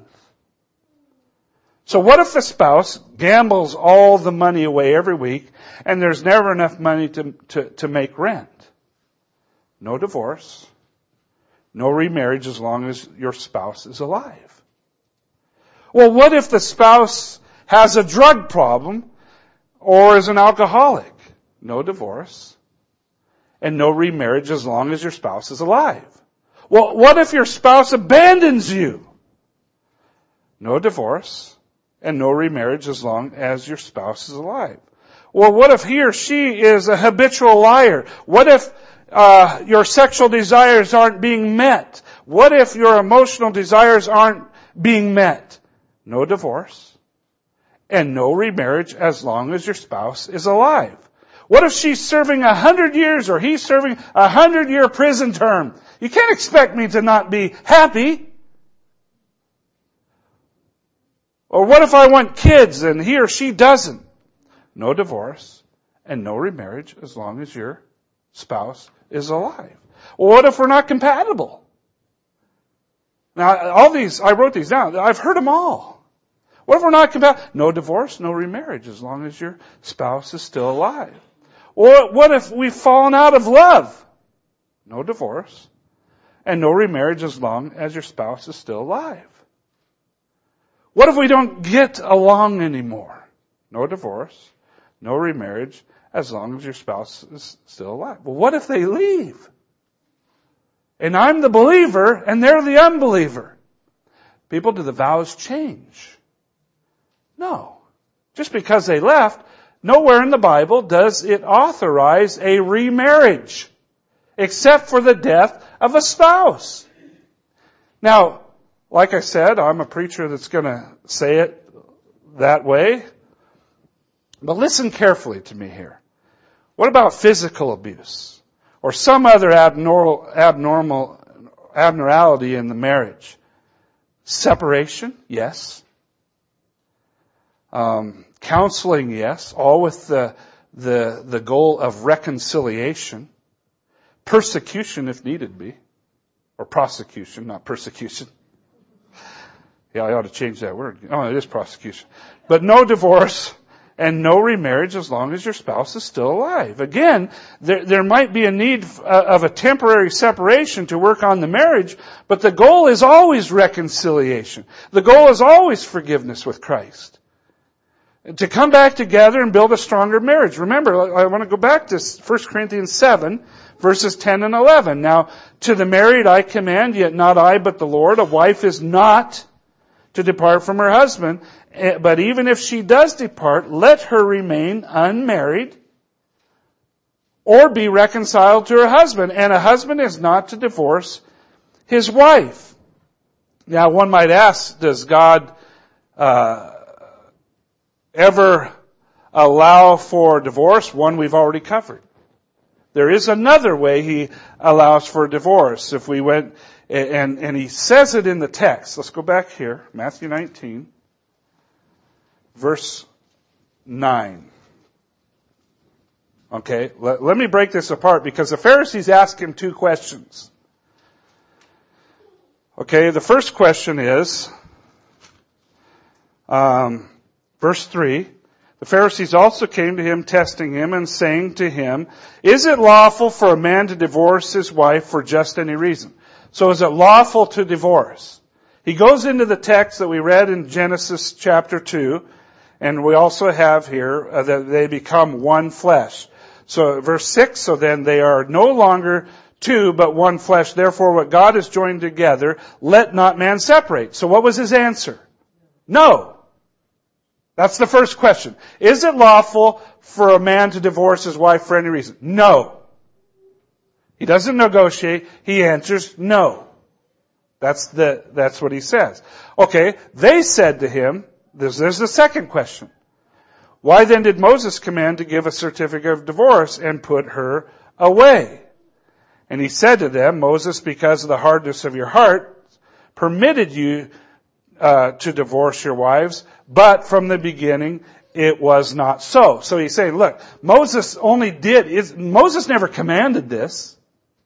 So what if the spouse gambles all the money away every week, and there's never enough money to, to, to make rent? No divorce. No remarriage as long as your spouse is alive. Well, what if the spouse has a drug problem or is an alcoholic? No divorce. And no remarriage as long as your spouse is alive. Well, what if your spouse abandons you? No divorce and no remarriage as long as your spouse is alive. Well, what if he or she is a habitual liar? What if uh, your sexual desires aren't being met? What if your emotional desires aren't being met? No divorce and no remarriage as long as your spouse is alive. What if she's serving a hundred years or he's serving a hundred year prison term? You can't expect me to not be happy. Or what if I want kids and he or she doesn't? No divorce and no remarriage as long as your spouse is alive. Well, what if we're not compatible? Now, all these, I wrote these down. I've heard them all. What if we're not compatible? No divorce, no remarriage as long as your spouse is still alive. Or what if we've fallen out of love? No divorce and no remarriage as long as your spouse is still alive. What if we don't get along anymore? No divorce, no remarriage as long as your spouse is still alive. Well, what if they leave? And I'm the believer and they're the unbeliever. People, do the vows change? No. Just because they left, nowhere in the Bible does it authorize a remarriage, except for the death of a spouse. Now, like I said, I'm a preacher that's going to say it that way. But listen carefully to me here. What about physical abuse? Or some other abnormal, abnormal, abnormality in the marriage? Separation? Yes. Um, counseling, yes, all with the, the, the goal of reconciliation. Persecution if needed be. Or prosecution, not persecution. Yeah, I ought to change that word. Oh, it is prosecution. But no divorce and no remarriage as long as your spouse is still alive. Again, there, there might be a need of a temporary separation to work on the marriage, but the goal is always reconciliation. The goal is always forgiveness with Christ. To come back together and build a stronger marriage. Remember, I want to go back to First Corinthians seven, verses ten and eleven. Now, to the married I command, yet not I, but the Lord, a wife is not to depart from her husband, but even if she does depart, let her remain unmarried or be reconciled to her husband. And a husband is not to divorce his wife. Now, one might ask, does God uh, ever allow for divorce? One we've already covered. There is another way He allows for divorce. If we went, and, and He says it in the text. Let's go back here. Matthew nineteen, verse nine. Okay, let, let me break this apart because the Pharisees ask Him two questions. Okay, the first question is, um, verse three. The Pharisees also came to Him, testing Him and saying to Him, is it lawful for a man to divorce his wife for just any reason? So is it lawful to divorce? He goes into the text that we read in Genesis chapter two, and we also have here uh, that they become one flesh. So verse six, so then they are no longer two, but one flesh. Therefore what God has joined together, let not man separate. So what was His answer? No. That's the first question. Is it lawful for a man to divorce his wife for any reason? No. He doesn't negotiate. He answers no. That's the, that's what he says. Okay, they said to him, there's, there's the second question. Why then did Moses command to give a certificate of divorce and put her away? And he said to them, Moses, because of the hardness of your heart, permitted you uh, to divorce your wives, but from the beginning it was not so. So he's saying, look, Moses only did, is, Moses never commanded this.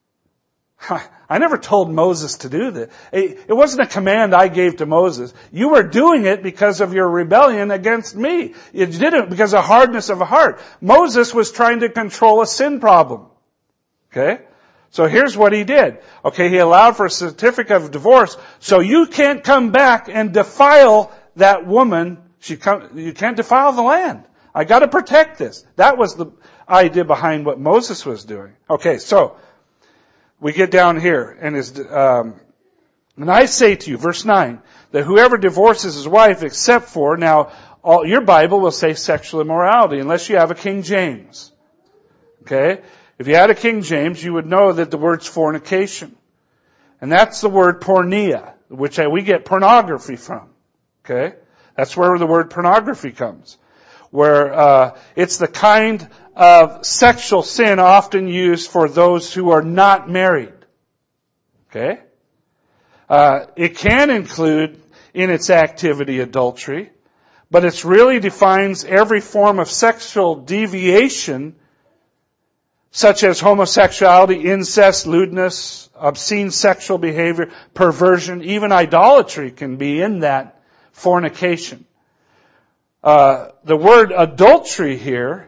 I never told Moses to do this. It wasn't a command I gave to Moses. You were doing it because of your rebellion against me. You did it because of hardness of heart. Moses was trying to control a sin problem. Okay? So here's what he did. Okay, he allowed for a certificate of divorce, so you can't come back and defile that woman. She come, you can't defile the land. I gotta protect this. That was the idea behind what Moses was doing. Okay, so we get down here, and is, um, and I say to you, verse nine, that whoever divorces his wife except for, now, all, your Bible will say sexual immorality, unless you have a King James. Okay? If you had a King James, you would know that the word's fornication. And that's the word porneia, which we get pornography from. Okay? That's where the word pornography comes. Where, uh, it's the kind of sexual sin often used for those who are not married. Okay? Uh, it can include in its activity adultery, but it really defines every form of sexual deviation, such as homosexuality, incest, lewdness, obscene sexual behavior, perversion, even idolatry can be in that fornication. Uh, the word adultery here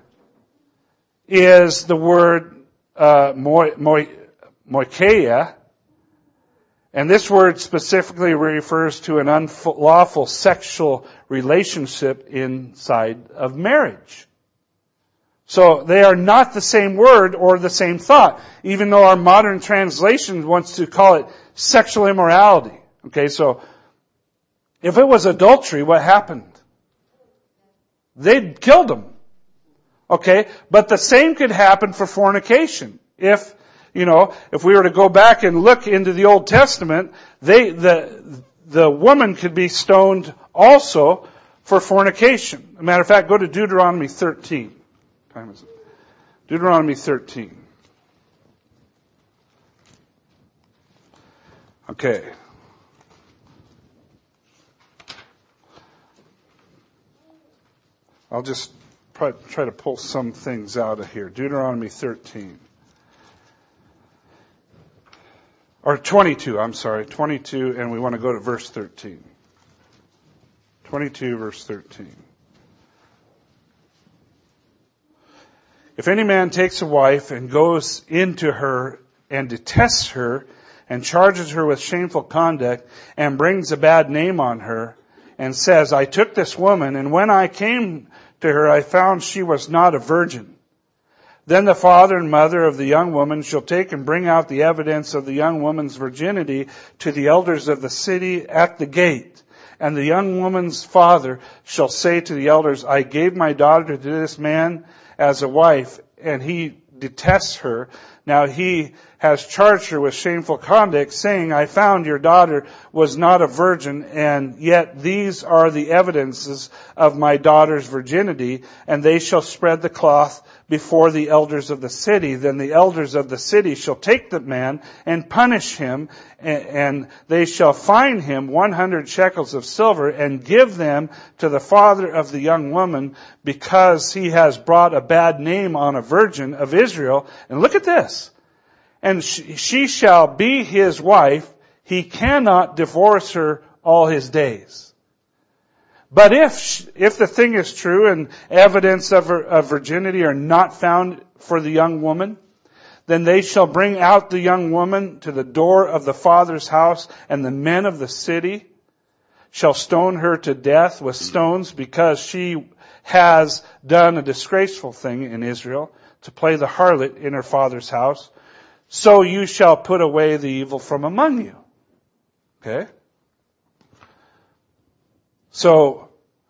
is the word uh, moi, moi, moikeia, and this word specifically refers to an unlawful sexual relationship inside of marriage. So they are not the same word or the same thought, even though our modern translation wants to call it sexual immorality. Okay, so if it was adultery, what happened? They'd killed him. Okay, but the same could happen for fornication. If, you know, if we were to go back and look into the Old Testament, they, the, the woman could be stoned also for fornication. As a matter of fact, go to Deuteronomy thirteen. What time is it? Deuteronomy thirteen. Okay. I'll just try to pull some things out of here. Deuteronomy thirteen. Or twenty-two, I'm sorry. twenty-two, and we want to go to verse thirteen. twenty-two, verse thirteen. If any man takes a wife and goes into her and detests her and charges her with shameful conduct and brings a bad name on her and says, I took this woman, and when I came to her, I found she was not a virgin. Then the father and mother of the young woman shall take and bring out the evidence of the young woman's virginity to the elders of the city at the gate. And the young woman's father shall say to the elders, I gave my daughter to this man as a wife, and he detests her. Now he has charged her with shameful conduct, saying, I found your daughter was not a virgin, and yet these are the evidences of my daughter's virginity, and they shall spread the cloth before the elders of the city. Then the elders of the city shall take the man and punish him, and they shall fine him one hundred shekels of silver and give them to the father of the young woman, because he has brought a bad name on a virgin of Israel. And look at this. And she shall be his wife. He cannot divorce her all his days. But if if the thing is true and evidence of, her, of virginity are not found for the young woman, then they shall bring out the young woman to the door of the father's house, and the men of the city shall stone her to death with stones, because she has done a disgraceful thing in Israel, to play the harlot in her father's house. So you shall put away the evil from among you. Okay? So,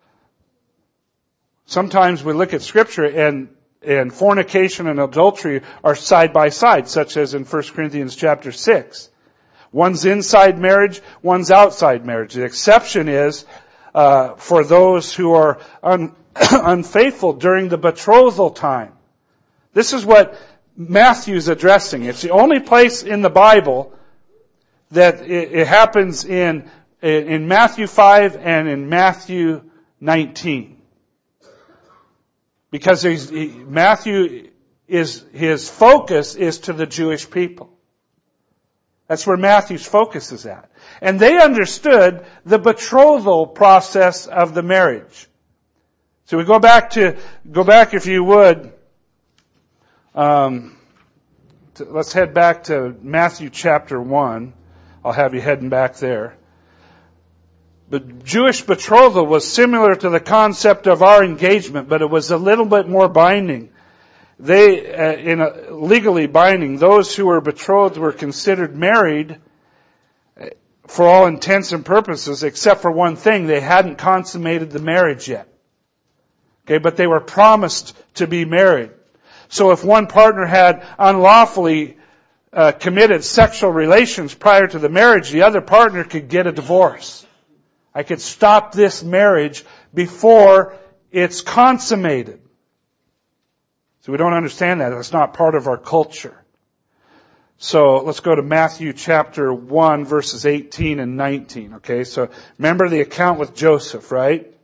sometimes we look at Scripture and, and fornication and adultery are side by side, such as in First Corinthians chapter six, One's inside marriage, one's outside marriage. The exception is uh, for those who are un- unfaithful during the betrothal time. This is what Matthew's addressing. It's the only place in the Bible that it, it happens in, in Matthew five and in Matthew nineteen. Because he's, he, Matthew is, his focus is to the Jewish people. That's where Matthew's focus is at. And they understood the betrothal process of the marriage. So we go back to, go back if you would, um, to, let's head back to Matthew chapter one. I'll have you heading back there. The Jewish betrothal was similar to the concept of our engagement, but it was a little bit more binding. They, uh, in a, legally binding, those who were betrothed were considered married for all intents and purposes, except for one thing. They hadn't consummated the marriage yet. Okay, but they were promised to be married. So if one partner had unlawfully uh, committed sexual relations prior to the marriage, the other partner could get a divorce. I could stop this marriage before it's consummated. So we don't understand that. That's not part of our culture. So let's go to Matthew chapter one, verses eighteen and nineteen. Okay, so remember the account with Joseph, right?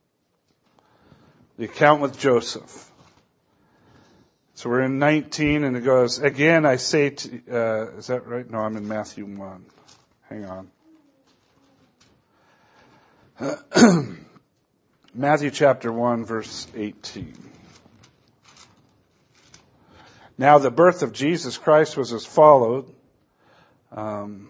The account with Joseph. So we're in nineteen, and it goes, again I say to, uh, is that right? No, I'm in Matthew one. Hang on. Matthew chapter one, verse eighteen. Now the birth of Jesus Christ was as followed. Um,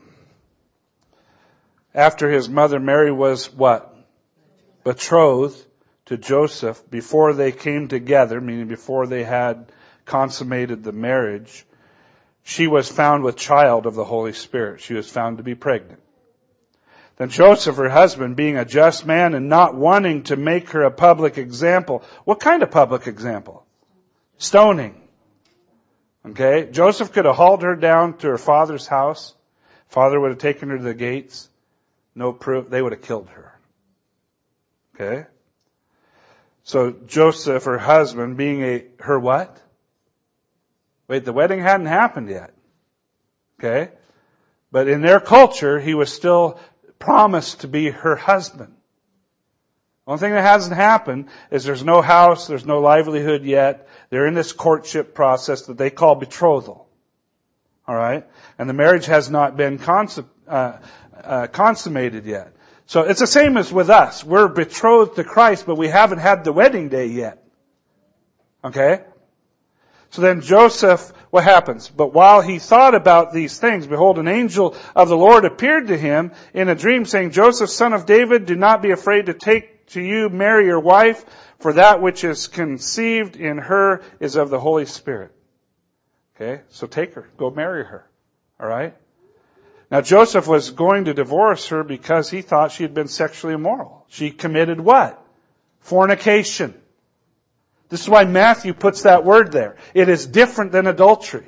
after his mother Mary was what? Betrothed to Joseph, before they came together, meaning before they had consummated the marriage, she was found with child of the Holy Spirit. She was found to be pregnant. Then Joseph, her husband, being a just man and not wanting to make her a public example. What kind of public example? Stoning. Okay? Joseph could have hauled her down to her father's house. Father would have taken her to the gates. No proof. They would have killed her. Okay? So Joseph, her husband, being a, her what? Wait, the wedding hadn't happened yet. Okay? But in their culture, he was still promised to be her husband. The only thing that hasn't happened is there's no house, there's no livelihood yet. They're in this courtship process that they call betrothal. Alright? And the marriage has not been consum- uh, uh, consummated yet. So it's the same as with us. We're betrothed to Christ, but we haven't had the wedding day yet. Okay? So then Joseph, what happens? But while he thought about these things, behold, an angel of the Lord appeared to him in a dream, saying, Joseph, son of David, do not be afraid to take to you Mary your wife, for that which is conceived in her is of the Holy Spirit. Okay? So take her. Go marry her. Alright? Now Joseph was going to divorce her because he thought she had been sexually immoral. She committed what? Fornication. This is why Matthew puts that word there. It is different than adultery.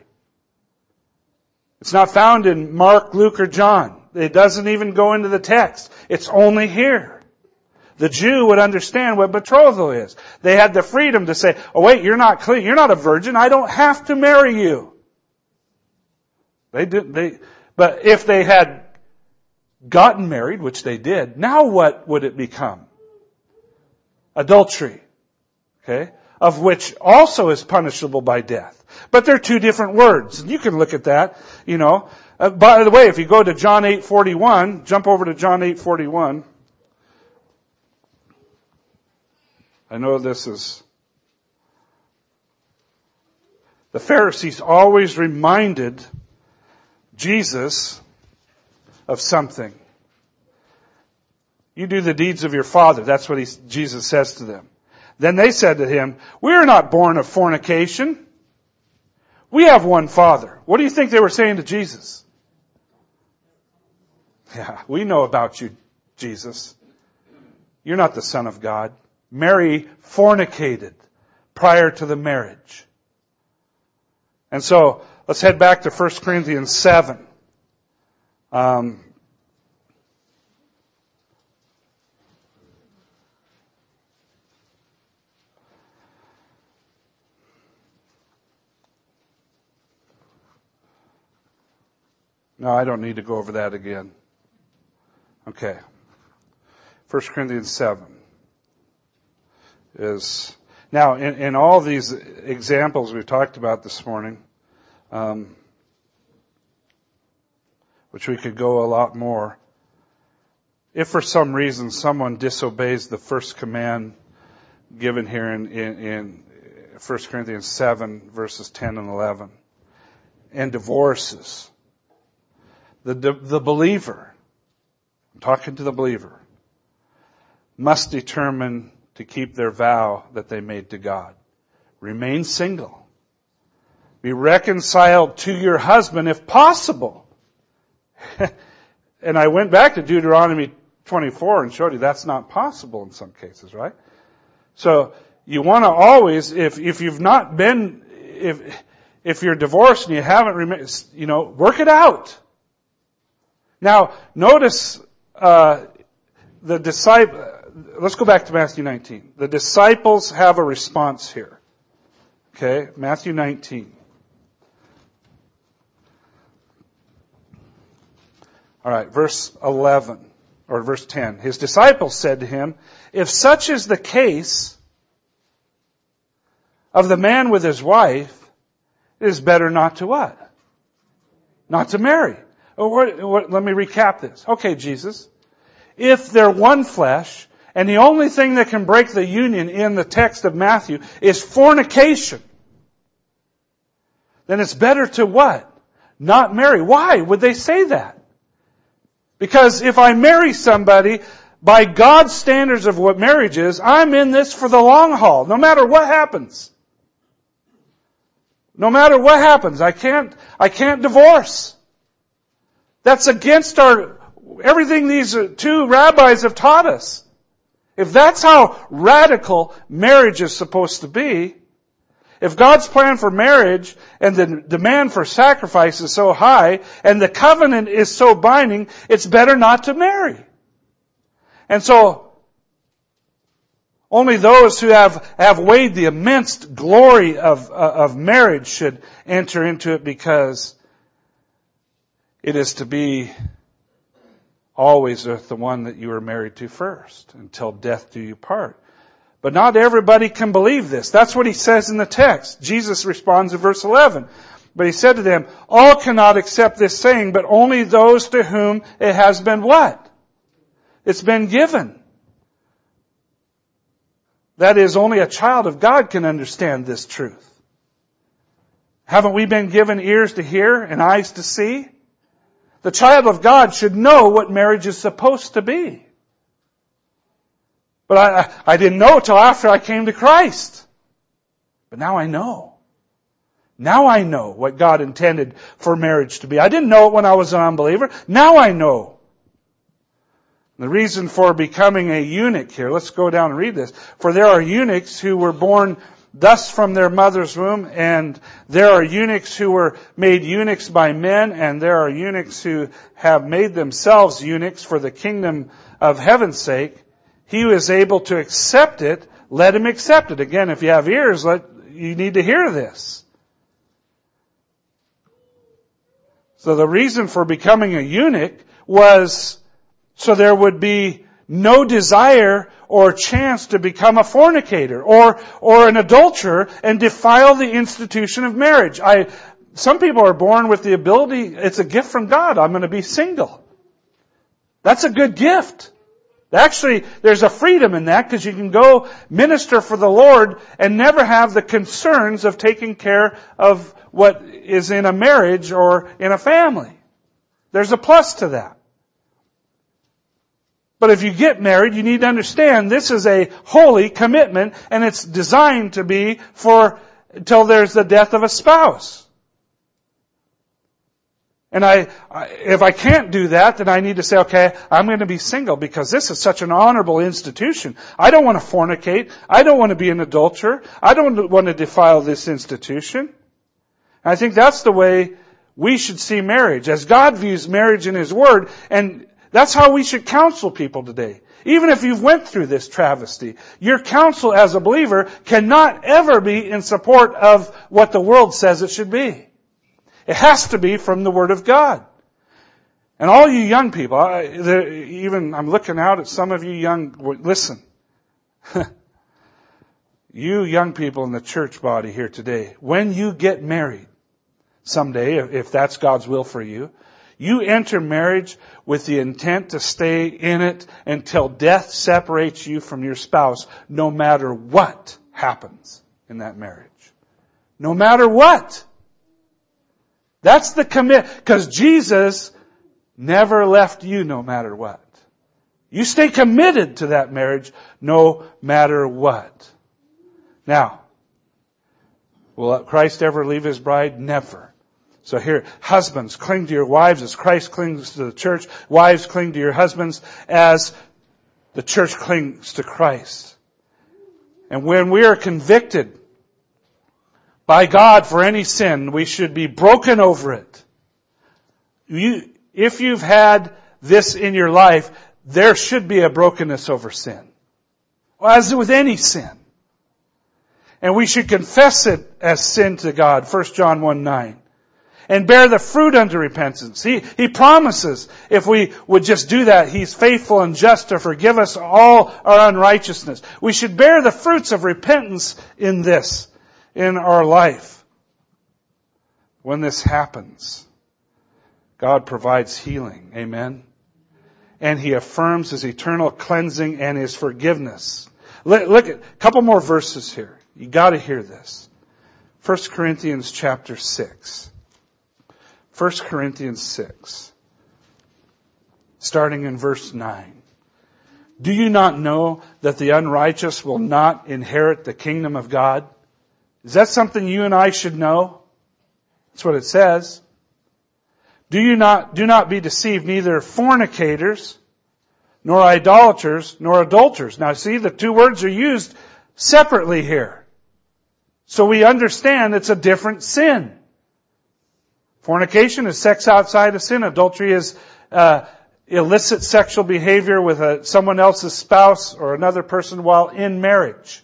It's not found in Mark, Luke, or John. It doesn't even go into the text. It's only here. The Jew would understand what betrothal is. They had the freedom to say, oh wait, you're not clean. You're not a virgin. I don't have to marry you. They did, they, but if they had gotten married, which they did, now what would it become? Adultery. Okay? Of which also is punishable by death. But they're two different words. And you can look at that, you know. Uh, by the way, if you go to John eight forty-one, jump over to John eight forty-one. I know this is... The Pharisees always reminded Jesus of something. You do the deeds of your father. That's what he, Jesus says to them. Then they said to him, we are not born of fornication. We have one Father. What do you think they were saying to Jesus? Yeah, we know about you, Jesus. You're not the Son of God. Mary fornicated prior to the marriage. And so, let's head back to First Corinthians seven. Um, no, I don't need to go over that again. Okay. First Corinthians seven is, now in, in all these examples we've talked about this morning, um, which we could go a lot more, if for some reason someone disobeys the first command given here in, in, in First Corinthians seven, verses ten and eleven, and divorces, the, the, the believer, I'm talking to the believer, must determine to keep their vow that they made to God. Remain single. Be reconciled to your husband if possible. And I went back to Deuteronomy twenty-four and showed you that's not possible in some cases, right? So you want to always, if if you've not been, if if you're divorced and you haven't remained, you know, work it out. Now notice uh, the disciple. Let's go back to Matthew nineteen. The disciples have a response here. Okay, Matthew nineteen. All right, verse eleven, or verse ten. His disciples said to him, if such is the case of the man with his wife, it is better not to what? Not to marry. Oh, what, what, let me recap this. Okay, Jesus, if they're one flesh, and the only thing that can break the union in the text of Matthew is fornication, then it's better to what? Not marry. Why would they say that? Because if I marry somebody, by God's standards of what marriage is, I'm in this for the long haul, no matter what happens. No matter what happens, I can't, I can't divorce. That's against our, everything these two rabbis have taught us. If that's how radical marriage is supposed to be, if God's plan for marriage and the demand for sacrifice is so high and the covenant is so binding, it's better not to marry. And so, only those who have, have weighed the immense glory of, uh, of marriage should enter into it, because it is to be always with the one that you were married to first, until death do you part. But not everybody can believe this. That's what he says in the text. Jesus responds in verse eleven. But he said to them, all cannot accept this saying, but only those to whom it has been what? It's been given. That is, only a child of God can understand this truth. Haven't we been given ears to hear and eyes to see? The child of God should know what marriage is supposed to be. But I, I didn't know till after I came to Christ. But now I know. Now I know what God intended for marriage to be. I didn't know it when I was an unbeliever. Now I know. The reason for becoming a eunuch here, let's go down and read this. For there are eunuchs who were born thus from their mother's womb, and there are eunuchs who were made eunuchs by men, and there are eunuchs who have made themselves eunuchs for the kingdom of heaven's sake. He who is able to accept it, let him accept it. Again, if you have ears, let, you need to hear this. So the reason for becoming a eunuch was so there would be no desire or chance to become a fornicator or, or an adulterer and defile the institution of marriage. I, some people are born with the ability, it's a gift from God, I'm going to be single. That's a good gift. Actually, there's a freedom in that, because you can go minister for the Lord and never have the concerns of taking care of what is in a marriage or in a family. There's a plus to that. But if you get married, you need to understand this is a holy commitment, and it's designed to be for until there's the death of a spouse. And I, I, if I can't do that, then I need to say, okay, I'm going to be single, because this is such an honorable institution. I don't want to fornicate. I don't want to be an adulterer. I don't want to defile this institution. And I think that's the way we should see marriage, as God views marriage in His Word, and that's how we should counsel people today. Even if you've went through this travesty, your counsel as a believer cannot ever be in support of what the world says it should be. It has to be from the Word of God. And all you young people, I, even I'm looking out at some of you young, listen. You young people in the church body here today, when you get married someday, if that's God's will for you, you enter marriage with the intent to stay in it until death separates you from your spouse, no matter what happens in that marriage. No matter what. That's the commit, because Jesus never left you no matter what. You stay committed to that marriage no matter what. Now, will Christ ever leave His bride? Never. So here, husbands, cling to your wives as Christ clings to the church. Wives, cling to your husbands as the church clings to Christ. And when we are convicted by God for any sin, we should be broken over it. You, if you've had this in your life, there should be a brokenness over sin. As with any sin. And we should confess it as sin to God. First John one nine. And bear the fruit unto repentance. He, He promises if we would just do that, He's faithful and just to forgive us all our unrighteousness. We should bear the fruits of repentance in this, in our life. When this happens, God provides healing. Amen. And He affirms His eternal cleansing and His forgiveness. Look, look at a couple more verses here. You got to hear this. First Corinthians chapter six. First Corinthians six. Starting in verse nine. Do you not know that the unrighteous will not inherit the kingdom of God? Is that something you and I should know? That's what it says. Do you not, do not be deceived, neither fornicators, nor idolaters, nor adulterers. Now see, the two words are used separately here. So we understand it's a different sin. Fornication is sex outside of sin. Adultery is uh, illicit sexual behavior with a, someone else's spouse or another person while in marriage.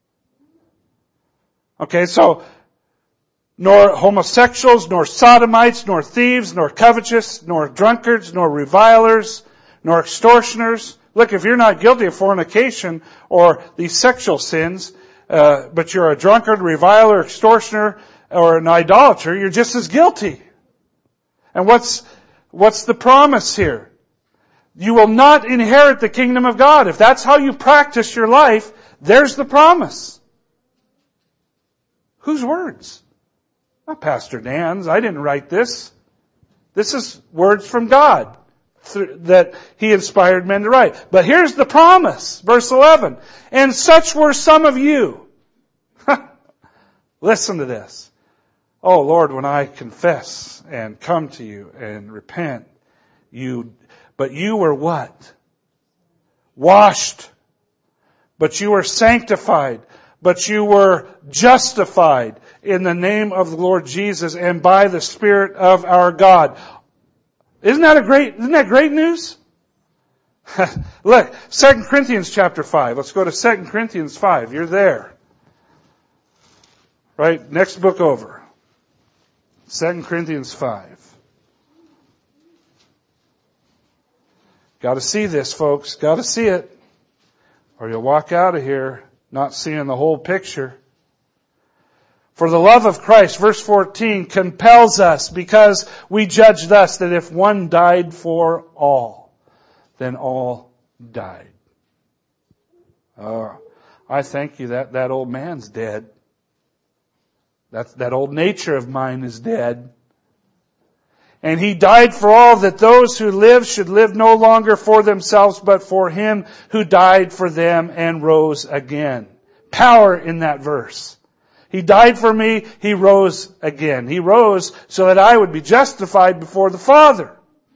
Okay, so nor homosexuals, nor sodomites, nor thieves, nor covetous, nor drunkards, nor revilers, nor extortioners. Look, if you're not guilty of fornication or these sexual sins, uh, but you're a drunkard, reviler, extortioner, or an idolater, you're just as guilty. And what's, what's the promise here? You will not inherit the kingdom of God. If that's how you practice your life, there's the promise. Whose words? Not Pastor Dan's. I didn't write this. This is words from God that He inspired men to write. But here's the promise. Verse eleven. And such were some of you. Listen to this. Oh Lord, when I confess and come to you and repent, you, but you were what? Washed. But you were sanctified. But you were justified in the name of the Lord Jesus and by the Spirit of our God. Isn't that a great, isn't that great news? Look, Second Corinthians chapter five. Let's go to Second Corinthians five. You're there. Right? Next book over. Second Corinthians five. Got to see this, folks. Got to see it. Or you'll walk out of here not seeing the whole picture. For the love of Christ, verse fourteen, compels us because we judge thus that if one died for all, then all died. Oh, I thank you that that old man's dead. That, that old nature of mine is dead. And He died for all, that those who live should live no longer for themselves, but for Him who died for them and rose again. Power in that verse. He died for me, He rose again. He rose so that I would be justified before the Father.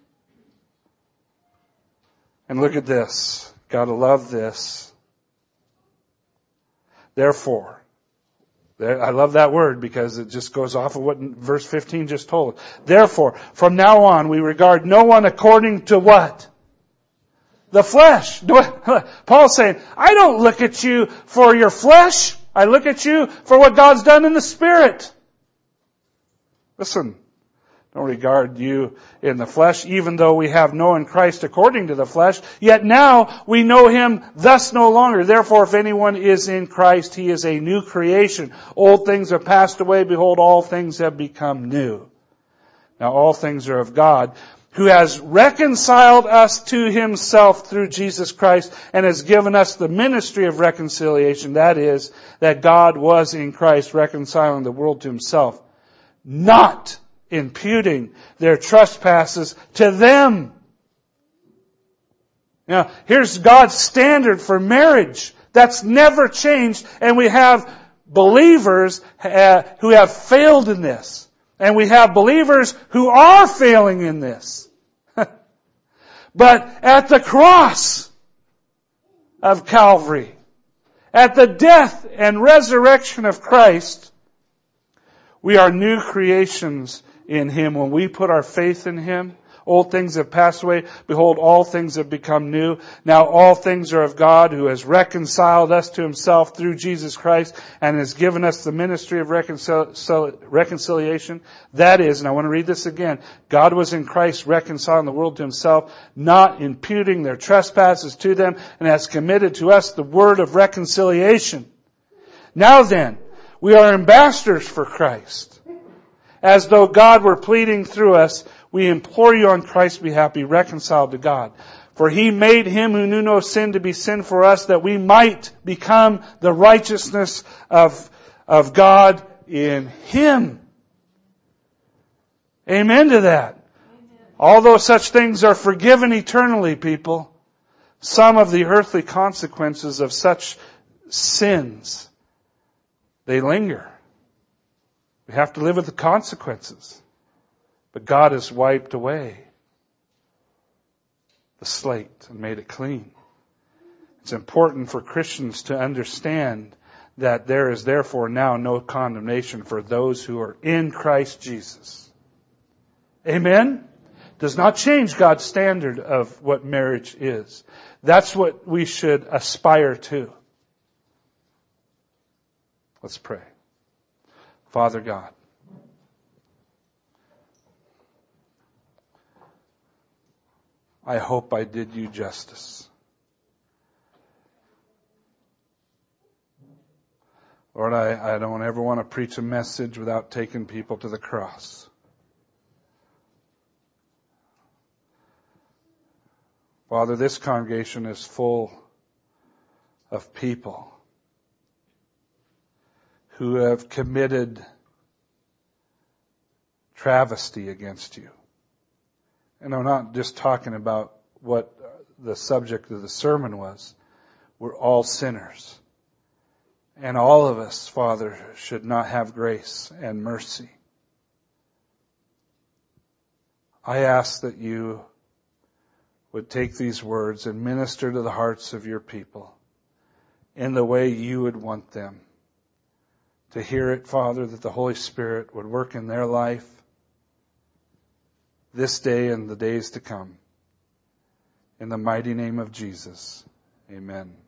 And look at this. Gotta love this. Therefore, There, I love that word because it just goes off of what verse fifteen just told us. Therefore, from now on, we regard no one according to what? The flesh. Paul's saying, I don't look at you for your flesh. I look at you for what God's done in the Spirit. Listen, don't regard you in the flesh, even though we have known Christ according to the flesh. Yet now we know Him thus no longer. Therefore, if anyone is in Christ, he is a new creation. Old things have passed away. Behold, all things have become new. Now all things are of God, who has reconciled us to Himself through Jesus Christ and has given us the ministry of reconciliation. That is, that God was in Christ reconciling the world to Himself, not imputing their trespasses to them. Now, here's God's standard for marriage. That's never changed. And we have believers uh, who have failed in this. And we have believers who are failing in this. But at the cross of Calvary, at the death and resurrection of Christ, we are new creations in Him. When we put our faith in Him, old things have passed away. Behold, all things have become new. Now all things are of God, who has reconciled us to Himself through Jesus Christ and has given us the ministry of reconcil- reconciliation. That is, and I want to read this again, God was in Christ reconciling the world to Himself, not imputing their trespasses to them, and has committed to us the word of reconciliation. Now then, we are ambassadors for Christ. As though God were pleading through us, we implore you on Christ's behalf, be reconciled to God. For He made Him who knew no sin to be sin for us, that we might become the righteousness of, of God in Him. Amen to that. Amen. Although such things are forgiven eternally, people, some of the earthly consequences of such sins, they linger. We have to live with the consequences. But God has wiped away the slate and made it clean. It's important for Christians to understand that there is therefore now no condemnation for those who are in Christ Jesus. Amen? Does not change God's standard of what marriage is. That's what we should aspire to. Let's pray. Father God, I hope I did you justice. Lord, I, I don't ever want to preach a message without taking people to the cross. Father, this congregation is full of people who have committed travesty against you. And I'm not just talking about what the subject of the sermon was. We're all sinners. And all of us, Father, should not have grace and mercy. I ask that you would take these words and minister to the hearts of your people in the way you would want them to hear it, Father, that the Holy Spirit would work in their life this day and the days to come. In the mighty name of Jesus, amen.